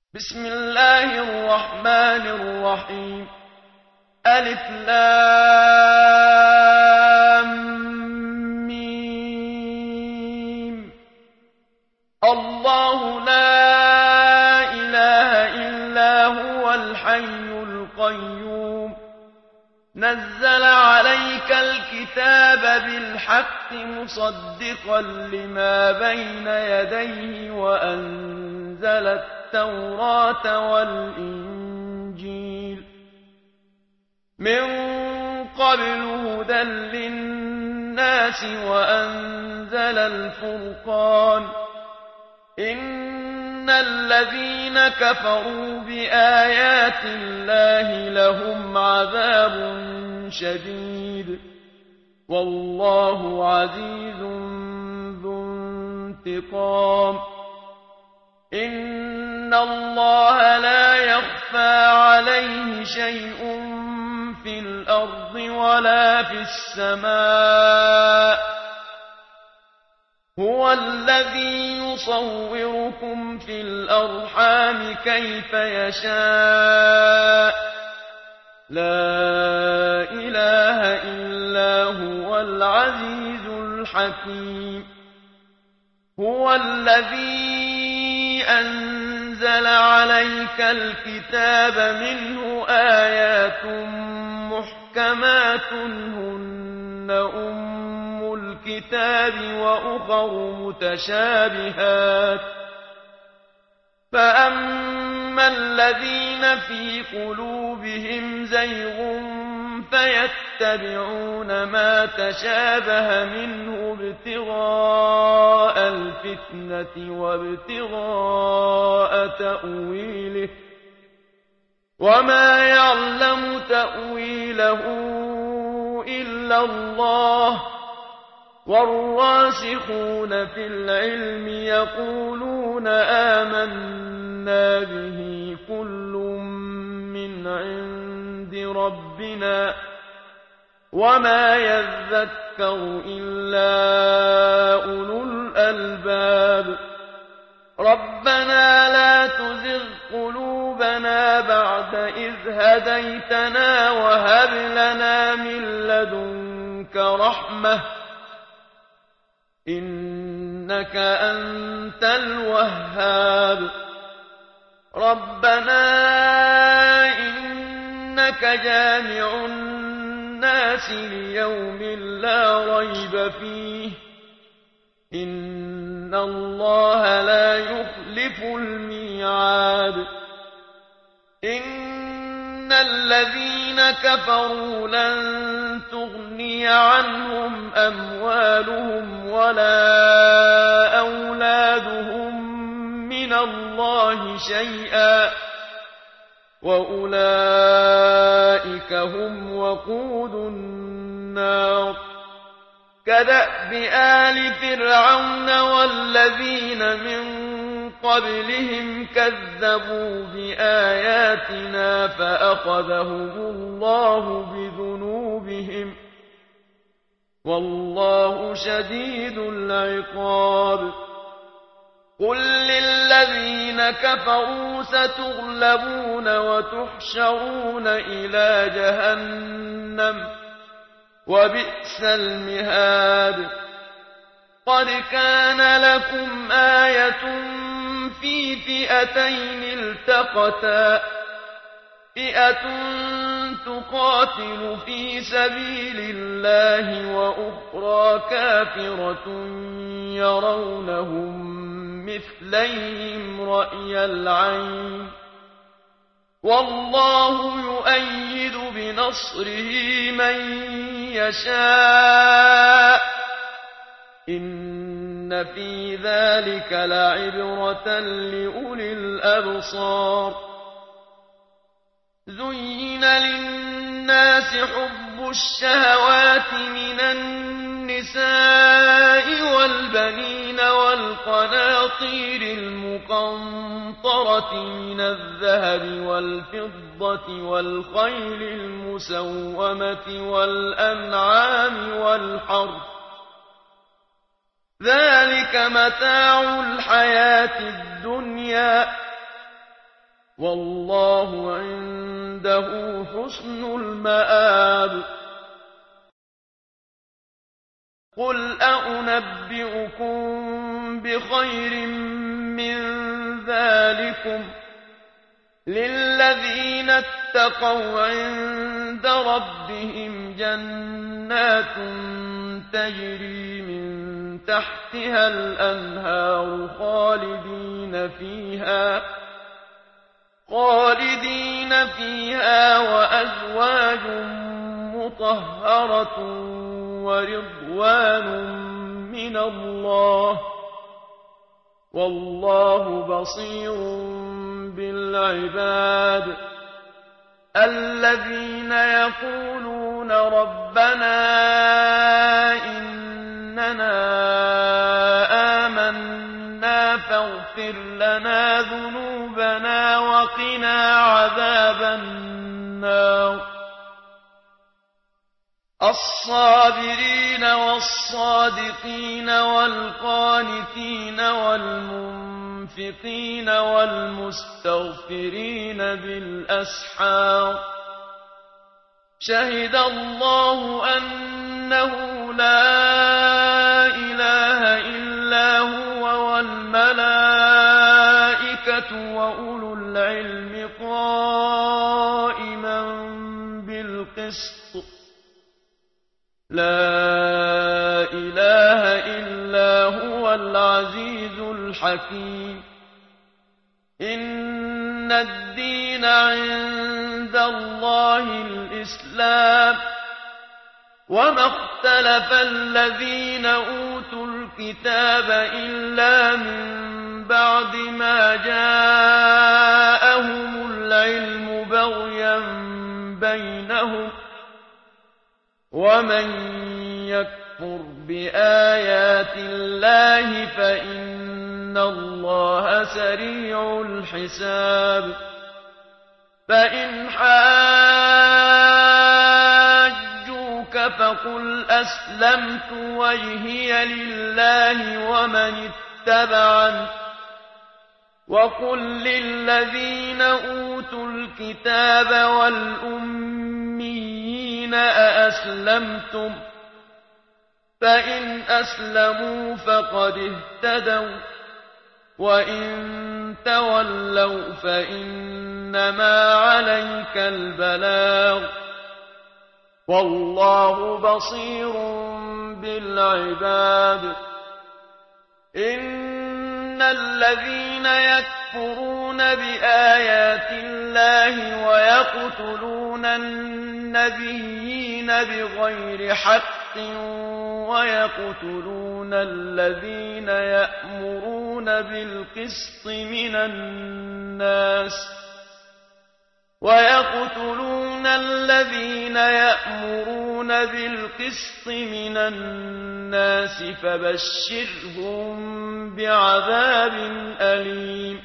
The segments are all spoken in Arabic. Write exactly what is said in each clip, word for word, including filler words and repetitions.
بسم الله الرحمن الرحيم ألف لام ميم الله لا إله إلا هو الحي القيوم نزل عليك الكتاب بالحق مصدقا لما بين يديه وأنزل التوراة والإنجيل من قبل هدى للناس وأنزل الفرقان إن الذين كفروا بآيات الله لهم عذاب شديد والله عزيز ذو انتقام إن الله لا يخفى عليه شيء في الأرض ولا في السماء هو الذي يصوركم في الأرحام كيف يشاء لا إله إلا هو العزيز الحكيم هو الذي أنزل عليك الكتاب منه آيات محكمات هن أم الكتاب وأخر متشابهات فأما الذين في قلوبهم زيغ فيتبعون ما تشابه منه ابتغاء الفتنة وابتغاء تأويله وما يعلم تأويله إلا الله والراسخون في العلم يقولون آمنا به كل من عند ربنا وما يذكر إلا أولو الألباب ربنا لا تزغ قلوبنا بعد إذ هديتنا وهب لنا من لدنك رحمة إنك أنت الوهاب ربنا إنك جامع الناس ليوم لا ريب فيه إن الله لا يخلف الميعاد إن الذين كفروا لن تغني عنهم أموالهم ولا أولادهم من الله شيئا وأولئك هم وقود النار كدأب آل فرعون والذين من قبلهم كذبوا بآياتنا فأخذهم الله بذنوبهم والله شديد العقاب قل للذين كفروا ستغلبون وتحشرون إلى جهنم وبئس المهاد قد كان لكم آية في فئتين التقتا فئة تقاتل في سبيل الله وأخرى كافرة يرونهم مثليهم رأي العين والله يؤيد بنصره من يشاء إن في ذلك لعبرة لأولي الأبصار زين للناس حب الشهوات من النساء والبنين والقناطير المقنطرة من الذهب والفضة والخيل المسومة والأنعام والحرث ذلك متاع الحياة الدنيا والله عنده حسن المآب قل أنبئكم بخير من ذلكم للذين اتقوا عند ربهم جنات تجري من تحتها الأنهار خالدين فيها خالدين فيها وأزواج مطهرة ورضوان من الله والله بصير بالعباد الذين يقولون ربنا إننا آمنا فاغفر لنا ذنوبنا وقنا عذاب النار الصابرين والصادقين والقانتين والمنفقين والمستغفرين بالأسحار شهد الله أنه لا إله إلا هو والملائكة وأولو العلم قائما بالقسط لا إله إلا هو العزيز الحكيم إن الدين عند الله الإسلام وما اختلف الذين أوتوا الكتاب إلا من بعد ما جاءهم العلم بغيا بينهم ومن يكفر بآيات الله فإن الله سريع الحساب فإن حاجوك فقل أسلمت وجهي لله ومن اتبعني وقل للذين أوتوا الكتاب والأميين أأسلمتم فإن أسلموا فقد اهتدوا وإن تولوا فإنما عليك البلاغ والله بصير بالعباد إن الذين يكفرون بآيات الله ويقتلون النبيين بغير حق ويقتلون الذين يأمرون بالقسط من الناس ويقتلون الذين يأمرون بالقسط من الناس فبشرهم بعذاب أليم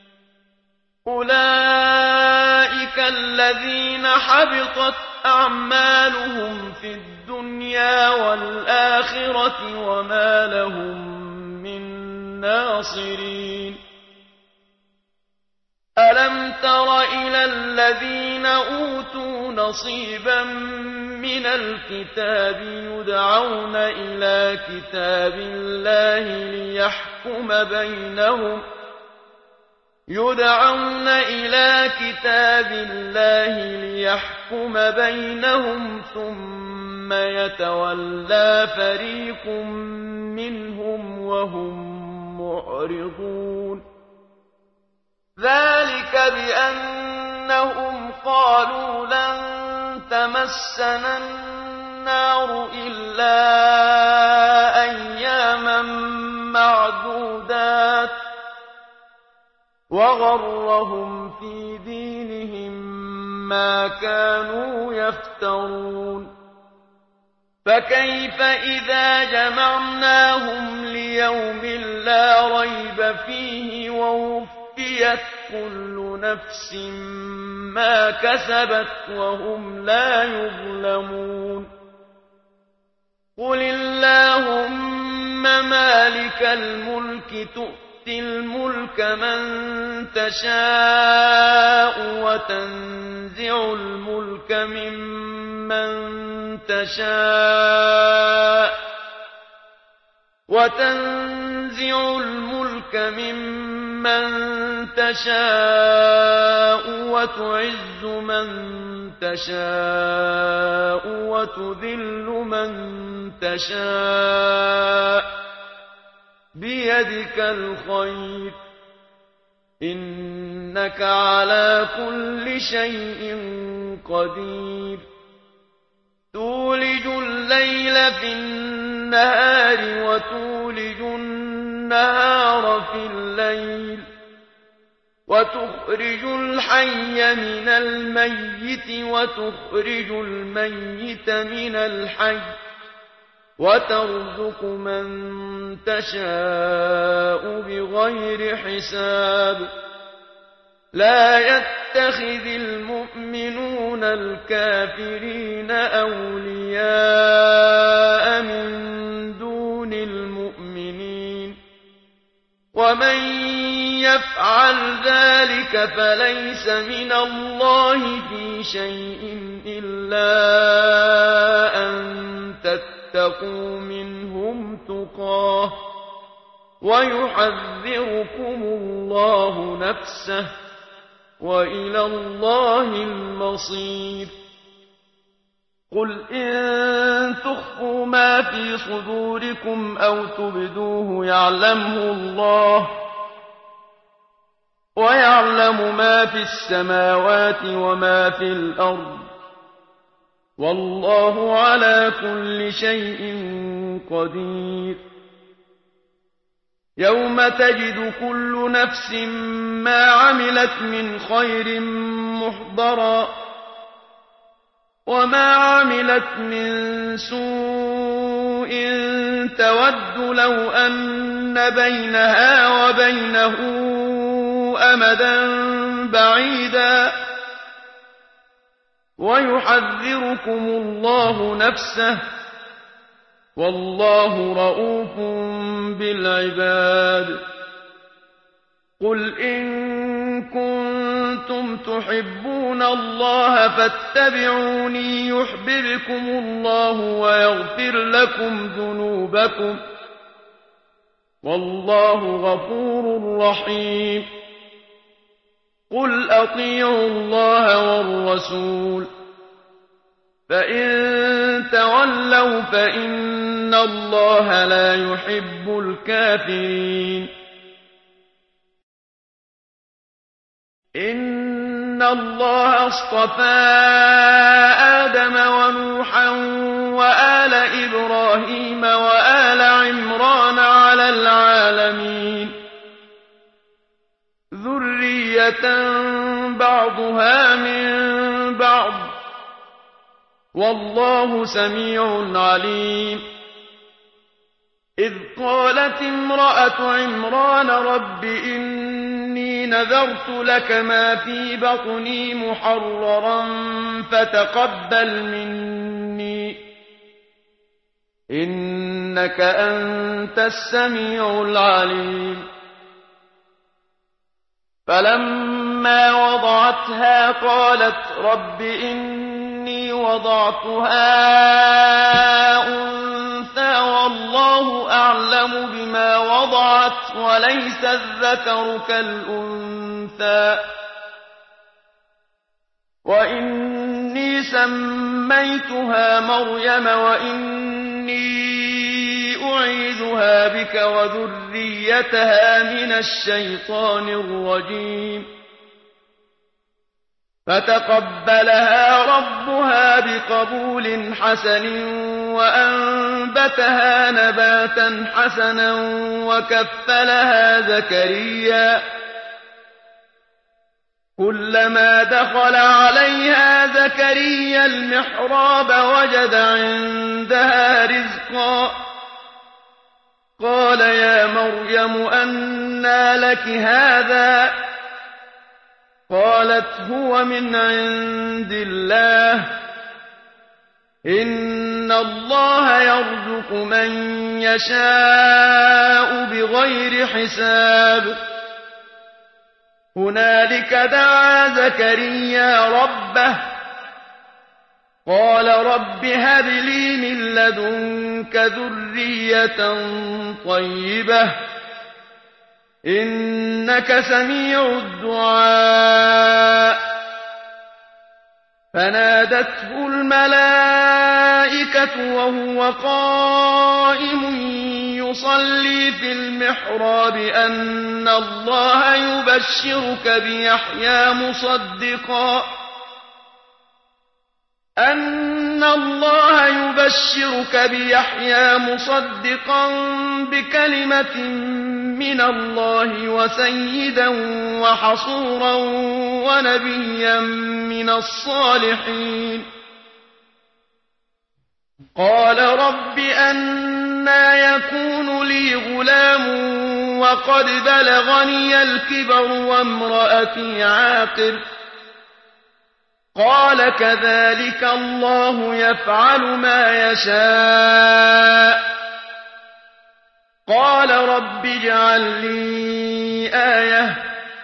أولئك الذين حبطت أعمالهم في الدنيا والآخرة وما لهم من ناصرين ألم تر إلى الذين أوتوا نصيبا من الكتاب يدعون إلى كتاب الله ليحكم بينهم يدعون إلى كتاب الله ليحكم بينهم ثم يتولى فريق منهم وهم معرضون ذلك بأنهم قالوا لن تمسنا النار إلا أياما معدودات وغرهم في دينهم ما كانوا يفترون فكيف إذا جمعناهم ليوم لا ريب فيه ووفيت كل نفس ما كسبت وهم لا يظلمون قل اللهم مالك الملك تؤتي تُؤْتِي الْمُلْكَ مَن تَشَاءُ وَتَنزِعُ الْمُلْكَ مِمَّن تَشَاءُ وَتَنزِعُ الْمُلْكَ مِمَّن تَشَاءُ وَتُعِزُّ مَن تَشَاءُ وَتُذِلُّ مَن تَشَاءُ بِيَدِكَ الْخَيْرُ ۖ إِنَّكَ عَلَىٰ كُلِّ شَيْءٍ قَدِيرٌ تُولِجُ اللَّيْلَ فِي النَّهَارِ وَتُولِجُ النَّهَارَ فِي اللَّيْلِ وَتُخْرِجُ الْحَيَّ مِنَ الْمَيِّتِ وَتُخْرِجُ الْمَيِّتَ مِنَ الْحَيِّ وَتَرْزُقُ مَن تَشَاءُ بِغَيْرِ حِسَابٍ لَا يَتَّخِذِ الْمُؤْمِنُونَ الْكَافِرِينَ أَوْلِيَاءَ مِن دُونِ الْمُؤْمِنِينَ وَمَن يَفْعَلْ ذَلِكَ فَلَيْسَ مِنَ اللَّهِ فِي شَيْءٍ إِلَّا أَن تَتَّقُوا مِنْهُمْ تُقَاةً وَيُحَذِّرُكُمُ اللَّهُ نَفْسَهُ وَإِلَى اللَّهِ الْمَصِيرُ قُلْ إِن تُخْفُوا مَا فِي صُدُورِكُمْ أَوْ تُبْدُوهُ يَعْلَمْهُ اللَّهُ وَيَعْلَمُ مَا فِي السَّمَاوَاتِ وَمَا في الْأَرْضِ وَاللَّهُ عَلَىٰ كُلِّ شَيْءٍ قَدِيرٌ يَوْمَ تَجِدُ كُلُّ نَفْسٍ مَّا عَمِلَتْ مِنْ خَيْرٍ مُّحْضَرًا وَمَا عَمِلَتْ مِن سُوءٍ تَوَدُّ لَوْ أَنَّ بَيْنَهَا وَبَيْنَهُ أَمَدًا بَعِيدًا وَيُحَذِّرُكُمُ اللَّهُ نَفْسَهُ وَاللَّهُ رَءُوفٌ بِالْعِبَادِ قُلْ إِن كُنتُمْ تُحِبُّونَ اللَّهَ فَاتَّبِعُونِي يُحْبِبْكُمُ اللَّهُ وَيَغْفِرْ لَكُمْ ذُنُوبَكُمْ وَاللَّهُ غَفُورٌ رَّحِيمٌ قُلْ أَطِيعُوا اللَّهَ وَالرَّسُولَ فَإِن تَوَلَّوْا فَإِنَّ اللَّهَ لَا يُحِبُّ الْكَافِرِينَ إِنَّ اللَّهَ اصْطَفَىٰ آدَمَ وَنُوحًا وَآلَ إِبْرَاهِيمَ وَآلَ عِمْرَانَ عَلَى الْعَالَمِينَ ذُرِّيَّةً بَعْضُهَا مِن بَعْضٍ ۖ وَاللَّهُ سَمِيعٌ عَلِيمٌ إِذْ قَالَتِ امْرَأَتُ عِمْرَانَ رَبِّ إِنِّي نَذَرْتُ لَكَ مَا فِي بَطْنِي مُحَرَّرًا فَتَقَبَّلْ مِنِّي إِنَّكَ أَنتَ السَّمِيعُ الْعَلِيمُ فَلَمَّا وَضَعَتْهَا قَالَتْ رَبِّ إِنِّي وَضَعْتُهَا أُنثَىٰ وَاللَّهُ أَعْلَمُ بِمَا وَضَعَتْ وَلَيْسَ الذَّكَرُ كَالْأُنثَىٰ وَإِنِّي سَمَّيْتُهَا مَرْيَمَ وَإِنِّي أُعِيذُهَا بِكَ وَذُرِّيَّتَهَا مِنَ الشَّيْطَانِ الرَّجِيمِ فَتَقَبَّلَهَا رَبُّهَا بِقَبُولٍ حَسَنٍ وَأَنبَتَهَا نَبَاتًا حَسَنًا وَكَفَّلَهَا زَكَرِيَّا كُلَّمَا دَخَلَ عَلَيْهَا زَكَرِيَّا الْمِحْرَابَ وَجَدَ عِندَهَا رِزْقًا قَالَ يَا مَرْيَمُ أَنَّىٰ لَكِ هَٰذَا ۖ قَالَتْ هُوَ مِنْ عِندِ اللَّهِ ۖ إن الله يرزق من يشاء بغير حساب هنالك دعا زكريا ربه قال رب هب لي من لدنك ذرية طيبة إنك سميع الدعاء فنادته الملائكة وهو قائم يصلي في المحراب أن الله يبشرك بيحيى مصدقا أن الله يبشرك بيحيى مصدقا بكلمة من الله وسيدا وحصورا ونبيا من الصالحين قال رب أنى يكون لي غلام وقد بلغني الكبر وامرأتي عاقر قال كذلك الله يفعل ما يشاء قال رب اجعل لي آية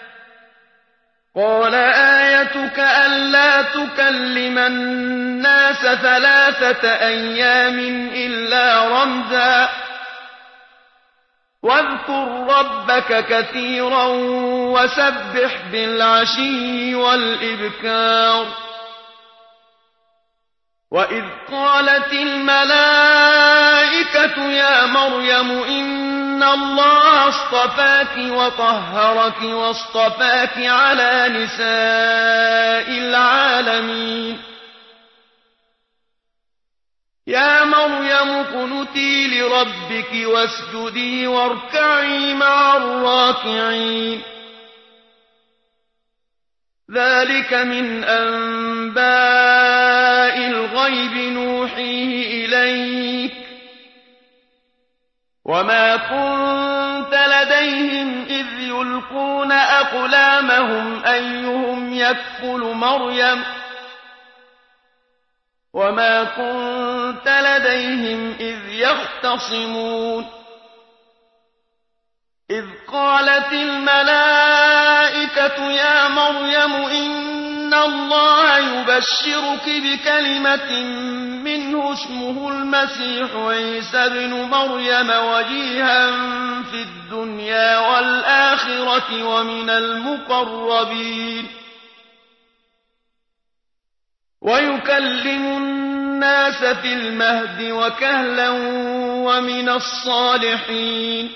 قال آيتك ألا تكلم الناس ثلاثة أيام إلا رمزا واذكر ربك كثيرا وسبح بالعشي والإبكار وإذ قالت الملائكة يا مريم إن الله اصطفاك وطهرك واصطفاك على نساء العالمين يا مريم اقنتي لربك واسجدي واركعي مع الراكعين ذلك من أنباء الغيب نوحيه إليك وما كنت لديهم إذ يلقون أقلامهم أيهم يكفل مريم وما كنت لديهم إذ يختصمون إذ قالت الملائكة يا مريم إن الله يبشرك بكلمة منه اسمه المسيح عيسى ابن مريم وجيها في الدنيا والآخرة ومن المقربين ويكلم الناس في المهد وكهلا ومن الصالحين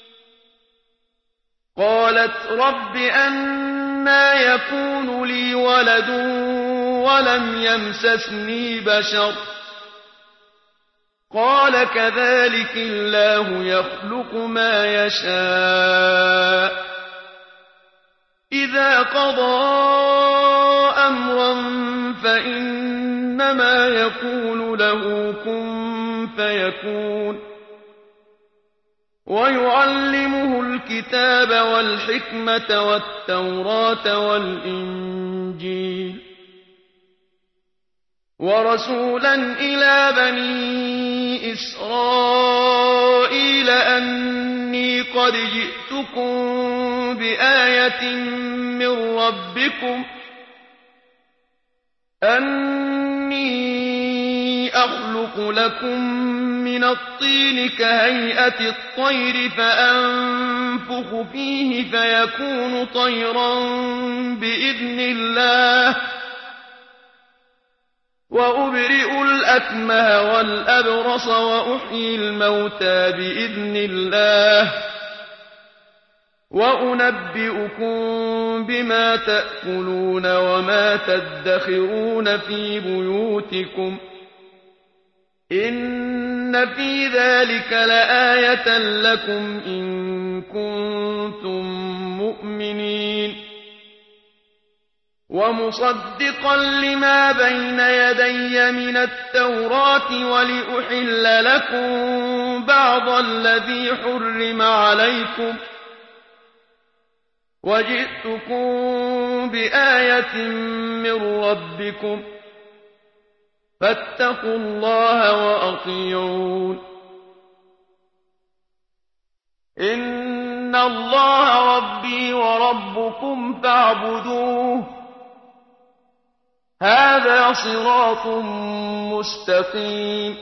قالت رب أنى يكون لي ولد ولم يمسسني بشر قال كذلك الله يخلق ما يشاء إذا قضى أمرا فإنما يقول له كن فيكون ويعلمه الكتاب والحكمة والتوراة والإنجيل ورسولا إلى بني إسرائيل أني قد جئتكم بآية من ربكم أني أخلق لكم من الطين كهيئة الطير فأنفخ فيه فيكون طيرا بإذن الله وأبرئ الأكمه والأبرص وأحيي الموتى بإذن الله وأنبئكم بما تأكلون وما تدخرون في بيوتكم إن في ذلك لآية لكم إن كنتم مؤمنين ومصدقا لما بين يدي من التوراة ولأحل لكم بعض الذي حرم عليكم وجئتكم بآية من ربكم فاتقوا الله وأطيعون إن الله ربي وربكم فاعبدوه هذا صراط مستقيم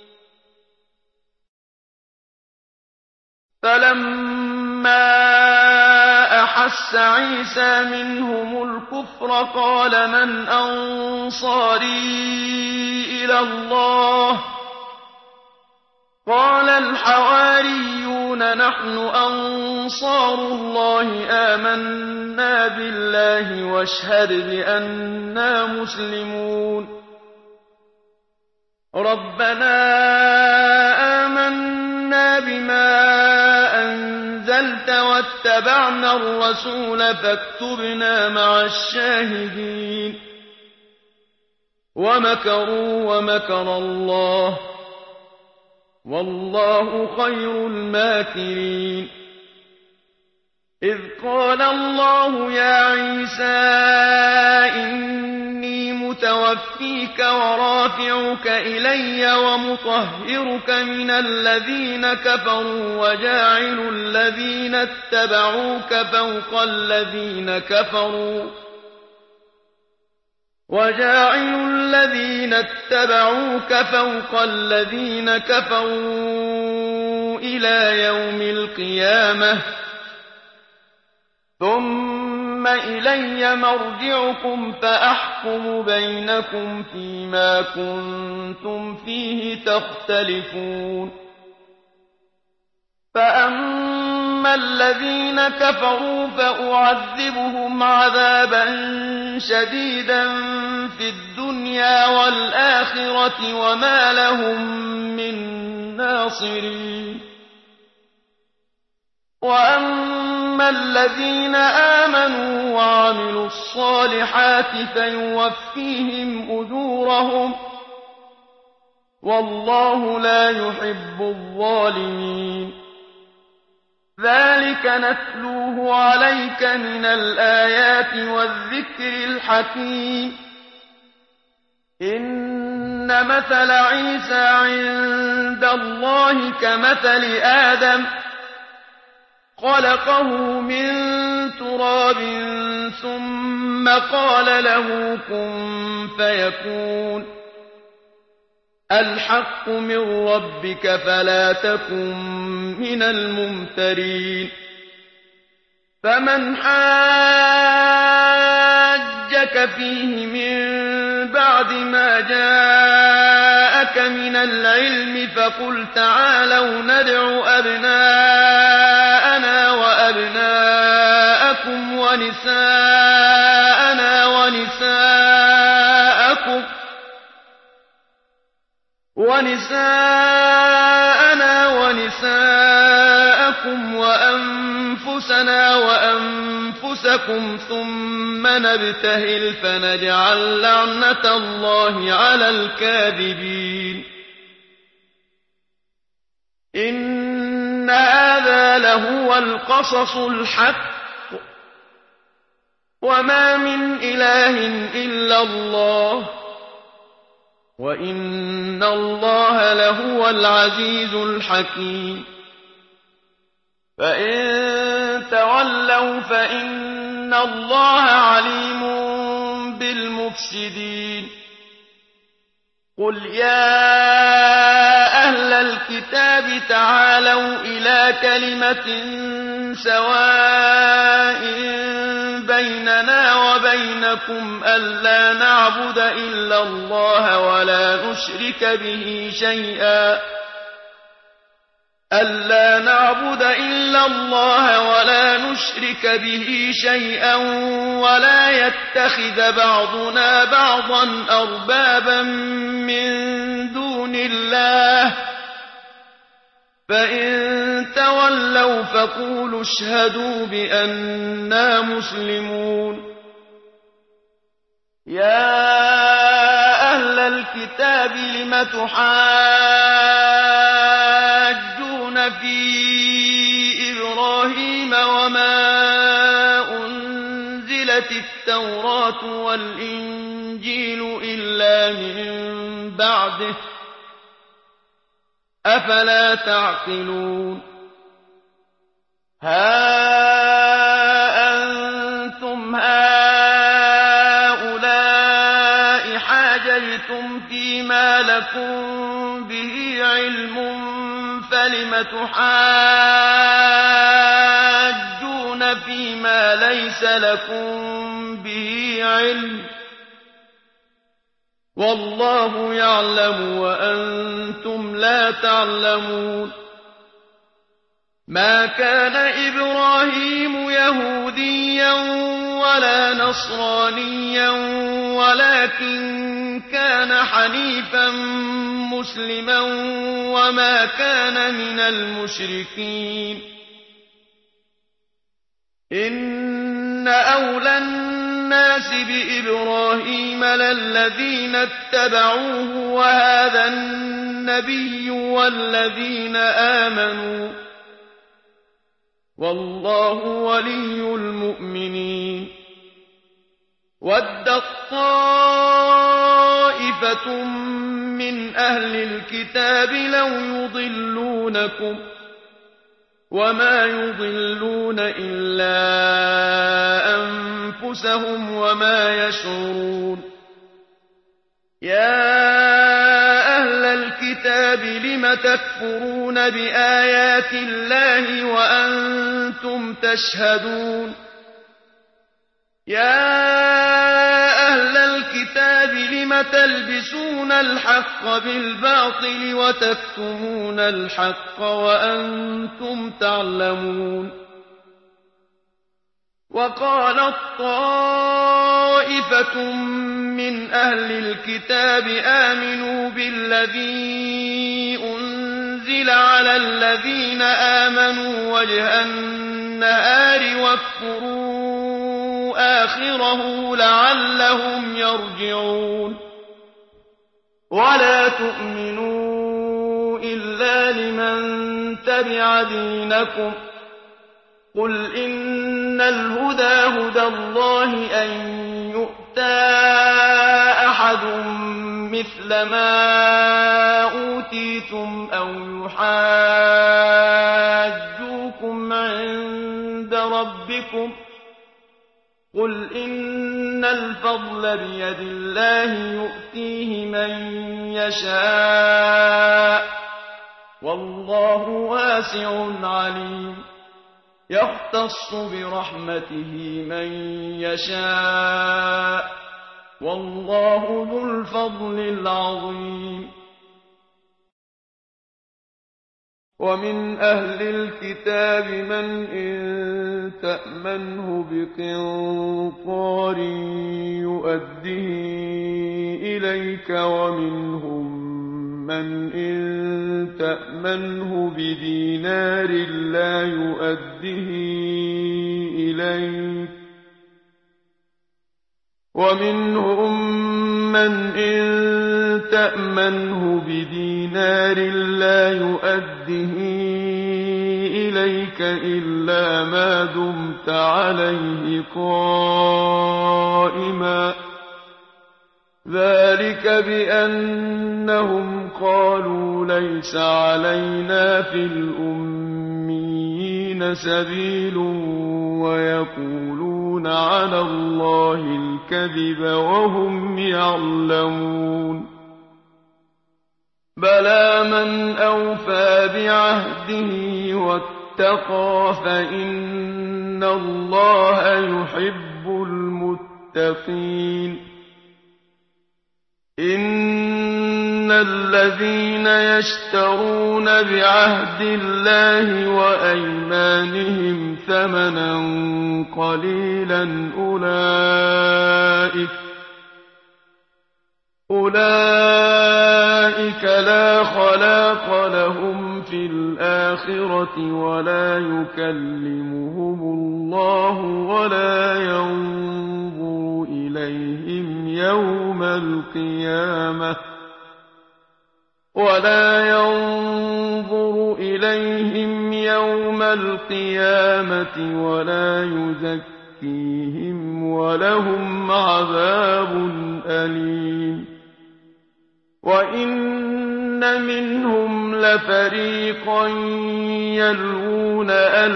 فلما أحس عيسى منهم الكفر قال من أنصاري إلى الله قال الحواريون نحن أنصار الله آمنا بالله واشهد بأننا مسلمون ربنا آمنا بما أنزلت واتبعنا الرسول فاكتبنا مع الشاهدين ومكروا ومكر الله والله خير الماكرين إذ قال الله يا عيسى إني متوفيك ورافعك إلي ومطهرك من الذين كفروا وجاعل الذين اتبعوك فوق الذين كفروا وجاعل الذين اتبعوك فوق الذين كفروا إلى يوم القيامة ثم إلي مرجعكم فأحكم بينكم فيما كنتم فيه تختلفون فأما الذين كفروا فأعذبهم عذابا شديدا في الدنيا والآخرة وما لهم من ناصرين وأما الذين آمنوا وعملوا الصالحات فيوفيهم أجورهم والله لا يحب الظالمين ذلك نتلوه عليك من الآيات والذكر الحكيم إن مثل عيسى عند الله كمثل آدم خلقه من تراب ثم قال له كن فيكون الحق من ربك فلا تكن من الممترين فمن حاجك فيه من بعد ما جاءك من العلم فقل تعالوا ندع أبناءنا وأبناءكم ونساءنا ونساءكم ونساءنا ونساءكم وأنفسنا وأنفسكم ثم نبتهل فنجعل لعنة الله على الكاذبين إن هذا لهو القصص الحق وما من إله إلا الله وإن الله لهو العزيز الحكيم فإن تولوا فإن الله عليم بالمفسدين قل يا أهل الكتاب تعالوا إلى كلمة سواء بيننا وبينكم ألا نعبد إلا الله ولا نشرك به شيئا ألا نعبد إلا الله ولا نشرك به شيئا ولا يتخذ بعضنا بعضا أربابا من دون الله فإن تولوا فقولوا اشهدوا بأننا مسلمون يا أهل الكتاب لم تحاجون في إبراهيم وما أنزلت التوراة والإنجيل الإنجيل إلا من بعده، أفلا تعقلون. ها أنتم هؤلاء حاججتم فيما لكم به علم فلم تحاجون فيما ليس لكم به علم، والله يعلم وأنتم لا تعلمون. ما كان إبراهيم يهوديا ولا نصرانيا ولكن كان حنيفا مسلما وما كان من المشركين. إن أولى الناس بإبراهيم للذين اتبعوه وهذا النبي والذين آمنوا، والله ولي المؤمنين. ودت طائفة من أهل الكتاب لو يضلونكم وما يضلون إلا أنفسهم وما يشعرون. يا أهل الكتاب لم تكفرون بآيات الله وأنتم تشهدون. يا أهل الكتاب لم تلبسون الحق بالباطل وتكتمون الحق وأنتم تعلمون. وقالت طائفة من أهل الكتاب آمنوا بالذي أنزل على الذين آمنوا وجه النهار واكفروا آخره لعلهم يرجعون. ولا تؤمنوا إلا لمن تبع دينكم، قل إن الهدى هدى الله أن يؤتى أحد مثل ما أوتيتم أو يحاجوكم عند ربكم، قل إن الفضل بيد الله يؤتيه من يشاء والله واسع عليم. يختص برحمته من يشاء والله ذو الفضل العظيم. ومن أهل الكتاب من إن تأمنه بقنطار يؤده إليك ومنهم من إن تأمنه بدينار لا يؤده إليك ومنهم من إن تأمنه بدينار لا يؤده إليك إلا ما دمت عليه قائما، ذلك بأنهم قالوا ليس علينا في الأميين سبيل ويقولون على الله الكذب وهم يعلمون. بلى من أوفى بعهده واتقى فإن الله يحب المتقين. إن الذين يشترون بعهد الله وأيمانهم ثمنا قليلا أولئك أولئك لا خلاق لهم في الآخرة ولا يكلمهم الله ولا ينظر إليهم يوم القيامة ولا ينظر إليهم يوم القيامة ولا يزكيهم يأتيهم ولهم عذاب أليم وإن منهم لفريقا يلوون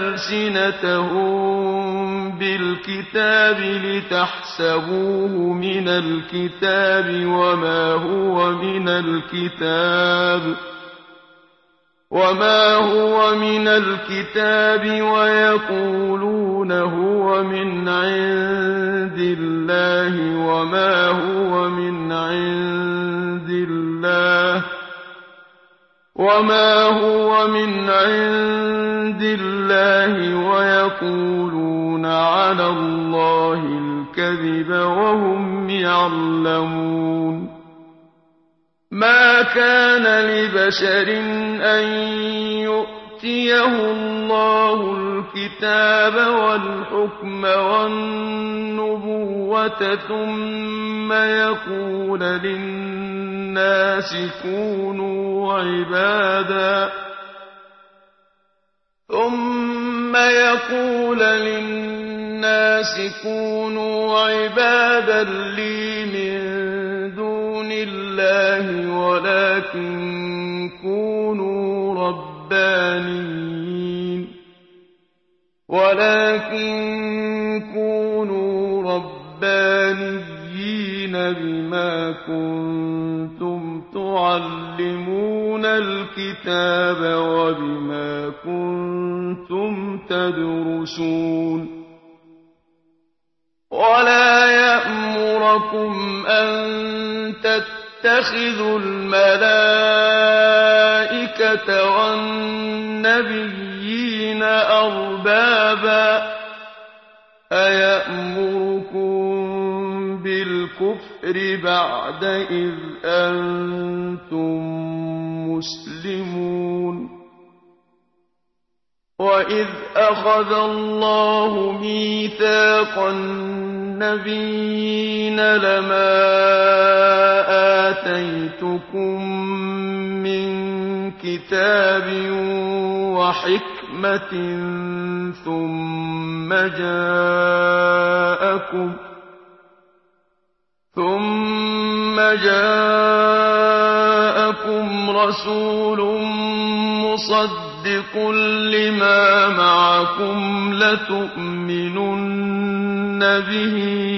ألسنتهم بالكتاب لتحسبوه من الكتاب وما هو من الكتاب وما هو من الكتاب ويقولون هو من عند الله وما هو من عند الله وما هو من عند الله ويقولون على الله الكذب وهم يعلمون ما كان لبشر أن يؤتيه الله الكتاب والحكم والنبوة ثم يقول للناس كونوا عبادا ثم يقول للناس كونوا عبادا لي من دون الله ولكن كونوا ربانيين ولكن كونوا ربانيين بما كنتم تعلمون الكتاب وبما كنتم تدرسون ولا يأمركم أن تتخذوا الملائكة والنبيين أربابا أيأمركم بالكفر بعد إذ أنتم مسلمون وإذ أخذ الله ميثاق النبيين لما آتيتكم من كتاب وحكمة ثم جاءكم ثم جاءكم رسول مصدق لما معكم لتؤمنن به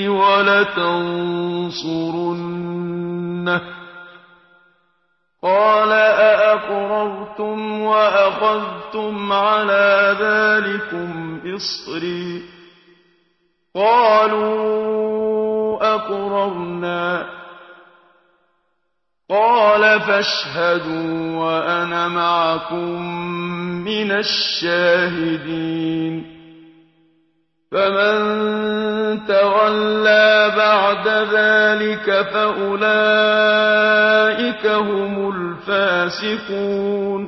ولتنصرنه قال أأقررتم وأخذتم على ذلكم إصري قالوا أقررنا قال فاشهدوا وأنا معكم من الشاهدين فمن تولى بعد ذلك فأولئك هم الفاسقون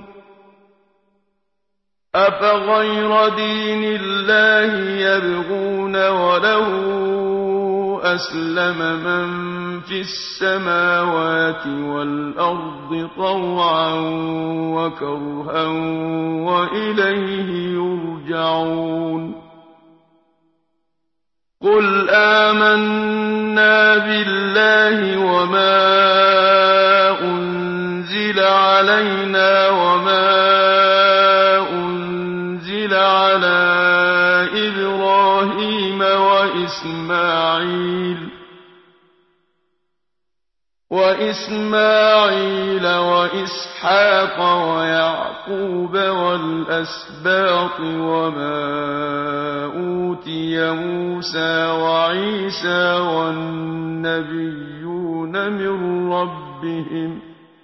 أفغير دين الله يبغون وله أسلم من في السماوات والأرض طوعا وكرها وإليه يرجعون قل آمنا بالله وما أنزل علينا وما أنزل على إبراهيم وإسماعيل وإسماعيل وإسحاق ويعقوب والأسباط وما أوتي موسى وعيسى والنبيون من ربهم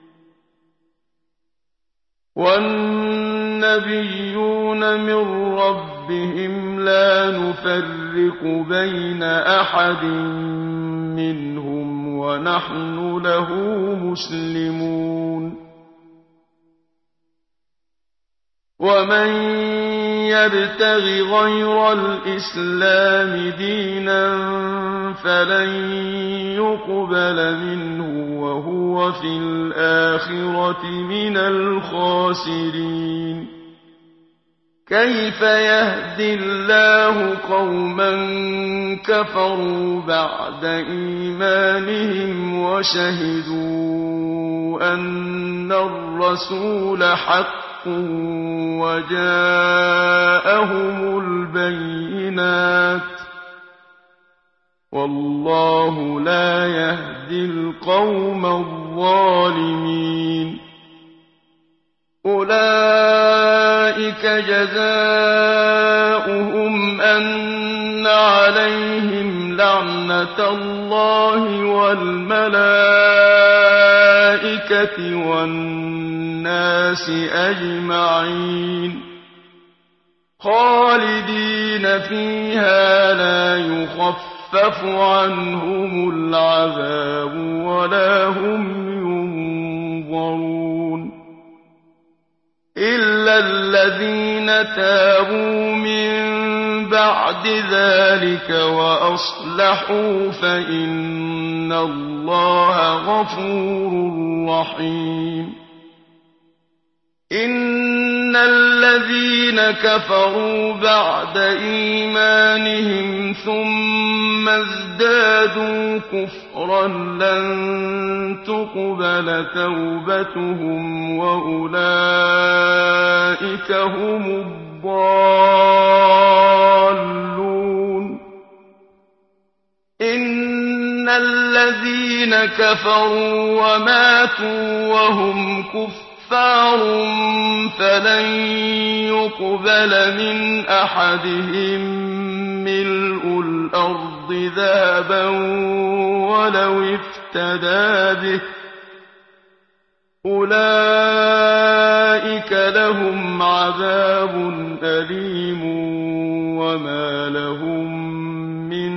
والنبيون من ربهم لا نفرق بين أحد منهم ونحن له مسلمون ومن يبتغ غير الإسلام دينا فلن يقبل منه وهو في الآخرة من الخاسرين كيف يهدي الله قوما كفروا بعد إيمانهم وشهدوا أن الرسول حق وجاءهم البينات والله لا يهدي القوم الظالمين أولئك جزاؤهم أن عليهم لعنة الله والملائكة والناس أجمعين خالدين فيها لا يخفف عنهم العذاب ولا هم ينظرون إلا الذين تابوا من بعد ذلك وأصلحوا فإن الله غفور رحيم إن الذين كفروا بعد إيمانهم ثم ازدادوا كفرا لن تقبل توبتهم وأولئك هم الضالون إن الذين كفروا وماتوا وهم كفر كفار فلن يقبل من أحدهم ملء الأرض ذهبا ولو افتدى به أولئك لهم عذاب أليم وما لهم من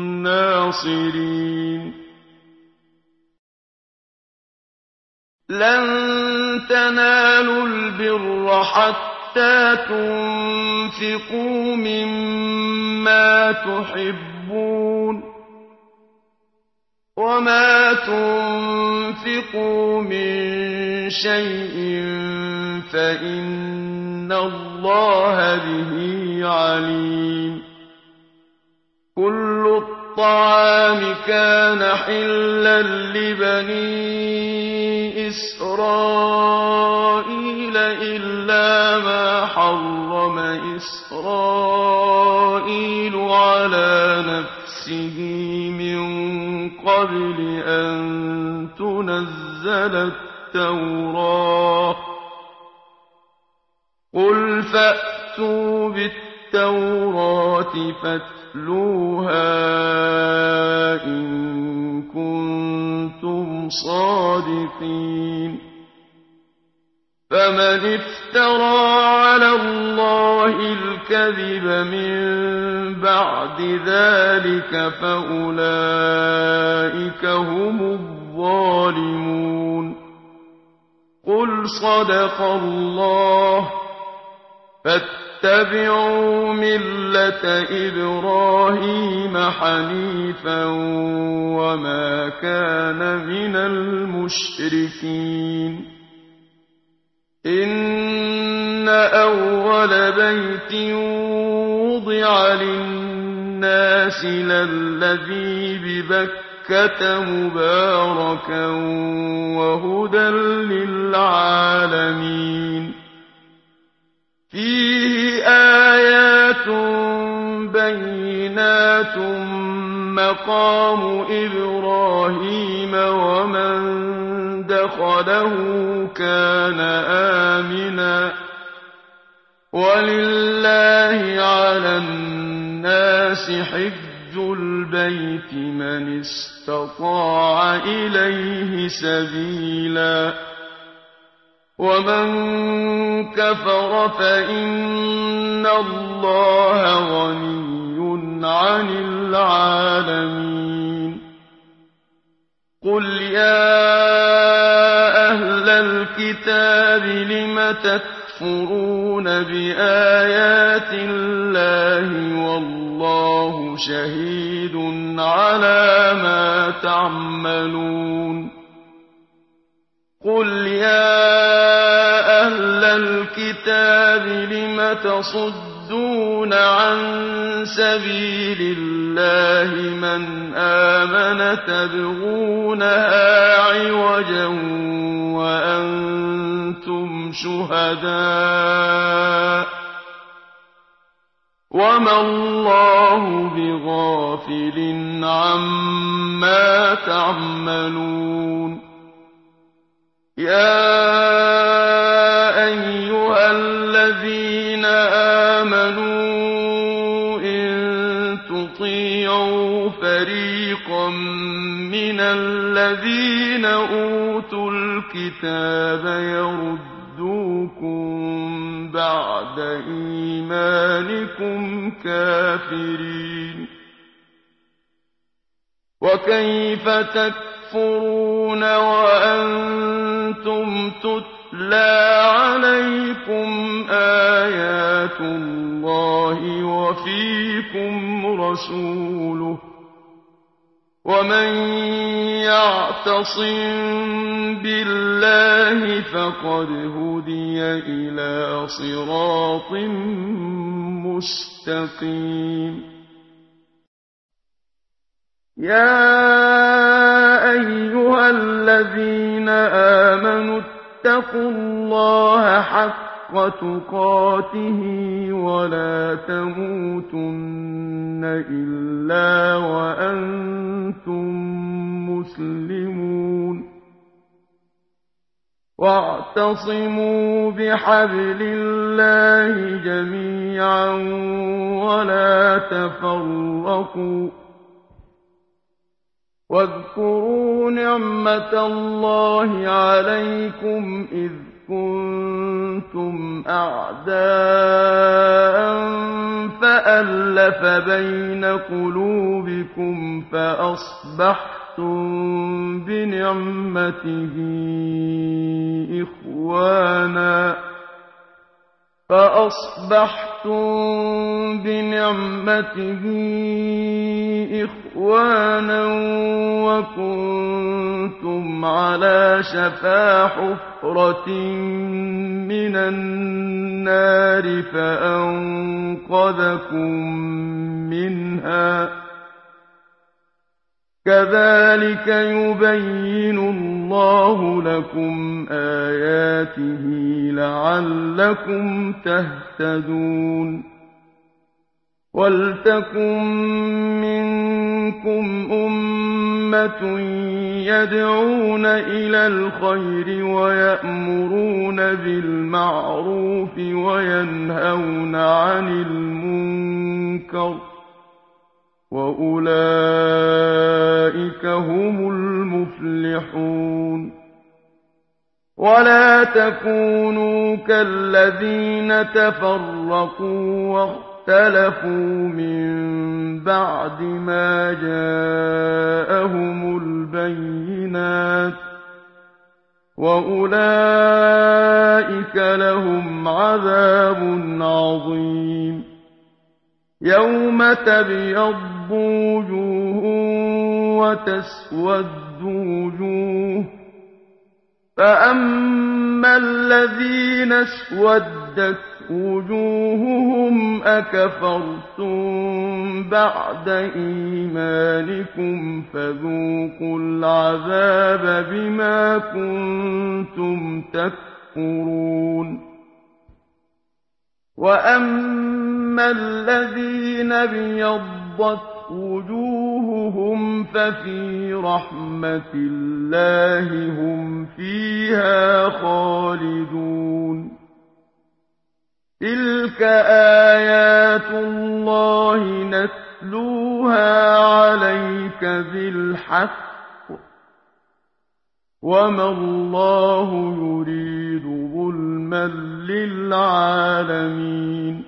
ناصرين لن تنالوا البر حتى تنفقوا مما تحبون وما تنفقوا من شيء فإن الله به عليم كل الطعام كان حلا لبني إسرائيل إلا ما حرم إسرائيل على نفسه من قبل أن تنزل التوراة قل فأتوا بالتوراة فاتلوها إن كنتم صادقين فمن افترى على الله الكذب من بعد ذلك فأولئك هم الظالمون قل صدق الله فاتبعوا ملة إبراهيم حنيفا وما كان من المشركين إن أول بيت وضع للناس للذي ببكة مباركا وهدى للعالمين فيه آيات بينات مقام إبراهيم ومن دخله كان آمنا ولله على الناس حج البيت من استطاع إليه سبيلا ومن كفر فإن الله غني عن العالمين قل يا أهل الكتاب لم تكفرون بآيات الله والله شهيد على ما تعملون قل يا أهل الكتاب لم تصدون عن سبيل الله من آمن تبغونها عوجا وأنتم شهداء وما الله بغافل عما تعملون يا أيها الذين آمنوا إن تطيعوا فريقا من الذين أوتوا الكتاب يردوكم بعد إيمانكم كافرين وكيف تكفرون وأنتم تتلى عليكم آيات الله وفيكم رسوله ومن يعتصم بالله فقد هدي إلى صراط مستقيم يا أيها الذين آمنوا اتقوا الله حق تقاته ولا تموتن إلا وأنتم مسلمون واعتصموا بحبل الله جميعا ولا تفرقوا واذكروا نعمة الله عليكم إذ كنتم أعداء فألف بين قلوبكم فأصبحتم بنعمته إخوانا فأصبحتم بنعمته إخوانا وكنتم على شفا حفرة من النار فأنقذكم منها كذلك يبين الله لكم آياته لعلكم تهتدون ولتكن منكم أمة يدعون إلى الخير ويأمرون بالمعروف وينهون عن المنكر وأولئك هم المفلحون ولا تكونوا كالذين تفرقوا واختلفوا من بعد ما جاءهم البينات وأولئك لهم عذاب عظيم يوم تبيض وجوه وتسود وجوه فأما الذين اسودت وجوههم أكفرتم بعد إيمانكم فذوقوا العذاب بما كنتم تكفرون وأما الذين ابيضت وجوههم ففي رحمة الله هم فيها خالدون تلك آيات الله نتلوها عليك بالحق وما الله يريد ظلما للعالمين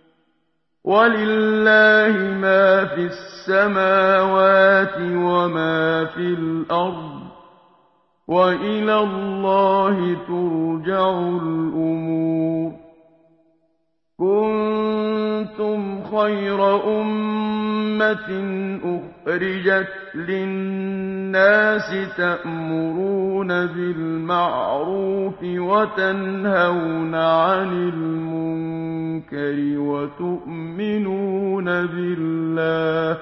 ولله ما في السماوات وما في الأرض وإلى الله ترجع الأمور كنتم كُنتُمْ خَيْرَ أُمَّةٍ أُخْرِجَتْ لِلنَّاسِ تَأْمُرُونَ بِالْمَعْرُوفِ وَتَنْهَوْنَ عَنِ الْمُنكَرِ وَتُؤْمِنُونَ بِاللَّهِ ۗ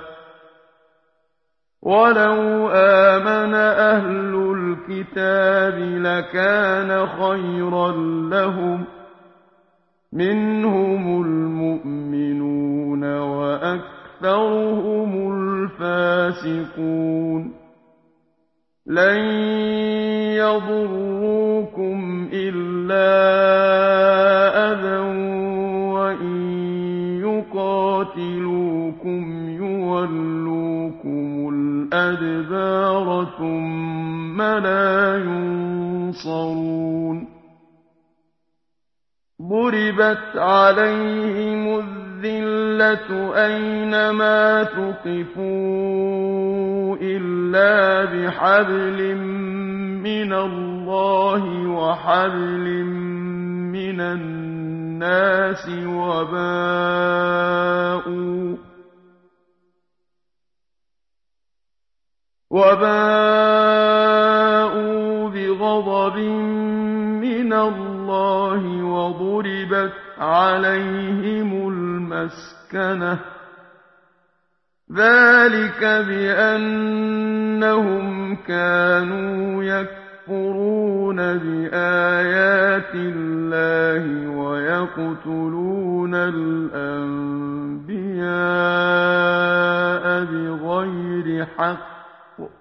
وَلَوْ آمَنَ أَهْلُ الْكِتَابِ لَكَانَ خَيْرًا لَّهُم ۚ مِّنْهُمُ الْمُؤْمِنُونَ وَأَكْثَرُهُمُ الْفَاسِقُونَ لَن يَضُرُّوكُمْ إِلَّا أَذًى وَإِن يُقَاتِلُوكُمْ يُوَلُّوكُمُ الْأَدْبَارَ ثُمَّ لَا يُنصَرُونَ ضُرِبَتْ عَلَيْهِمُ الذِّلَّةُ أَيْنَمَا ثُقِفُوا إِلَّا بِحَبْلٍ مِّنَ اللَّهِ وَحَبْلٍ مِّنَ النَّاسِ وَبَاءُوا وَبَاءُوا بِغَضَبٍ مِّنَ اللَّهِ وَضُرِبَتْ عَلَيْهِمُ الْمَسْكَنَةُ ۚ ذَٰلِكَ بِأَنَّهُمْ كَانُوا يَكْفُرُونَ بِآيَاتِ اللَّهِ وَيَقْتُلُونَ الْأَنبِيَاءَ بِغَيْرِ حَقٍّ ۚ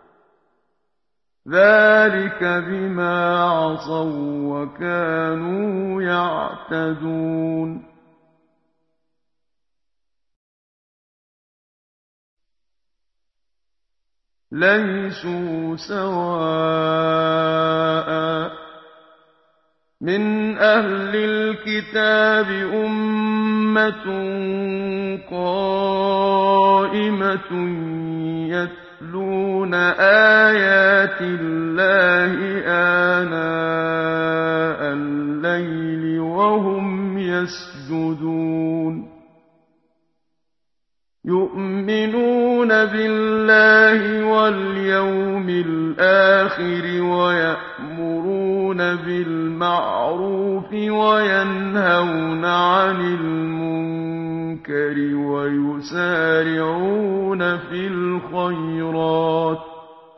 ذَٰلِكَ بِمَا عَصَوا وَّكَانُوا يَعْتَدُونَ لَيْسُوا سَوَاءً ۗ مِّنْ أَهْلِ الْكِتَابِ أُمَّةٌ قَائِمَةٌ يَتْلُونَ آيَاتِ اللَّهِ آنَاءَ اللَّيْلِ وَهُمْ يَسْجُدُونَ يُؤْمِنُونَ بِاللَّهِ وَالْيَوْمِ الْآخِرِ وَيَأْمُرُونَ بِالْمَعْرُوفِ وَيَنْهَوْنَ عَنِ الْمُنكَرِ وَيُسَارِعُونَ فِي الْخَيْرَاتِ ۚ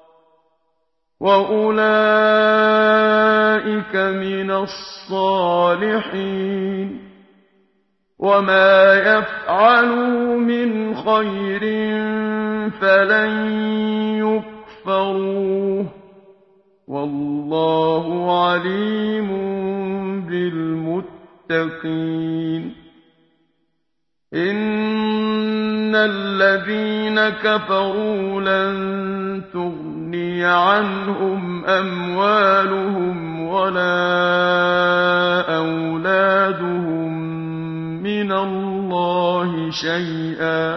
وَأُولَٰئِكَ مِنَ الصَّالِحِينَ وَمَا يَفْعَلُوا مِنْ خَيْرٍ فَلَن يُكْفَرُوهُ ۗ وَاللَّهُ عَلِيمٌ بِالْمُتَّقِينَ إِنَّ الَّذِينَ كَفَرُوا لَن تُغْنِيَ عَنْهُمْ أَمْوَالُهُمْ وَلَا أَوْلَادُهُم مِّنَ اللَّهِ شَيْئًا ۖ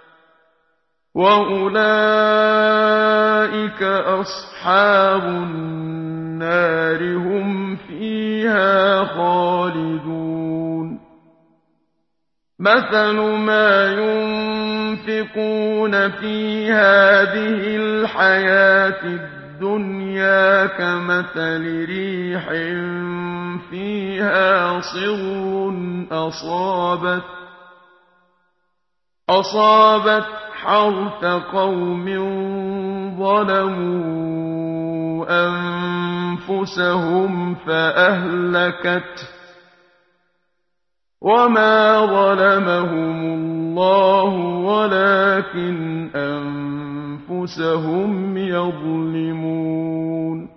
وَأُولَٰئِكَ أَصْحَابُ النَّارِ ۖ هُمْ فِيهَا خَالِدُونَ مَثَلُ مَا يُنفِقُونَ فِي هَٰذِهِ الْحَيَاةِ الدُّنْيَا كَمَثَلِ رِيحٍ فِيهَا صِرٌّ أَصَابَتْ أَصَابَتْ حَرْثَ قَوْمٍ ظَلَمُوا أَنفُسَهُمْ فَأَهْلَكَتْهُ ۚ وَمَا ظَلَمَهُمُ اللَّهُ وَلَٰكِنْ أَنفُسَهُمْ يَظْلِمُونَ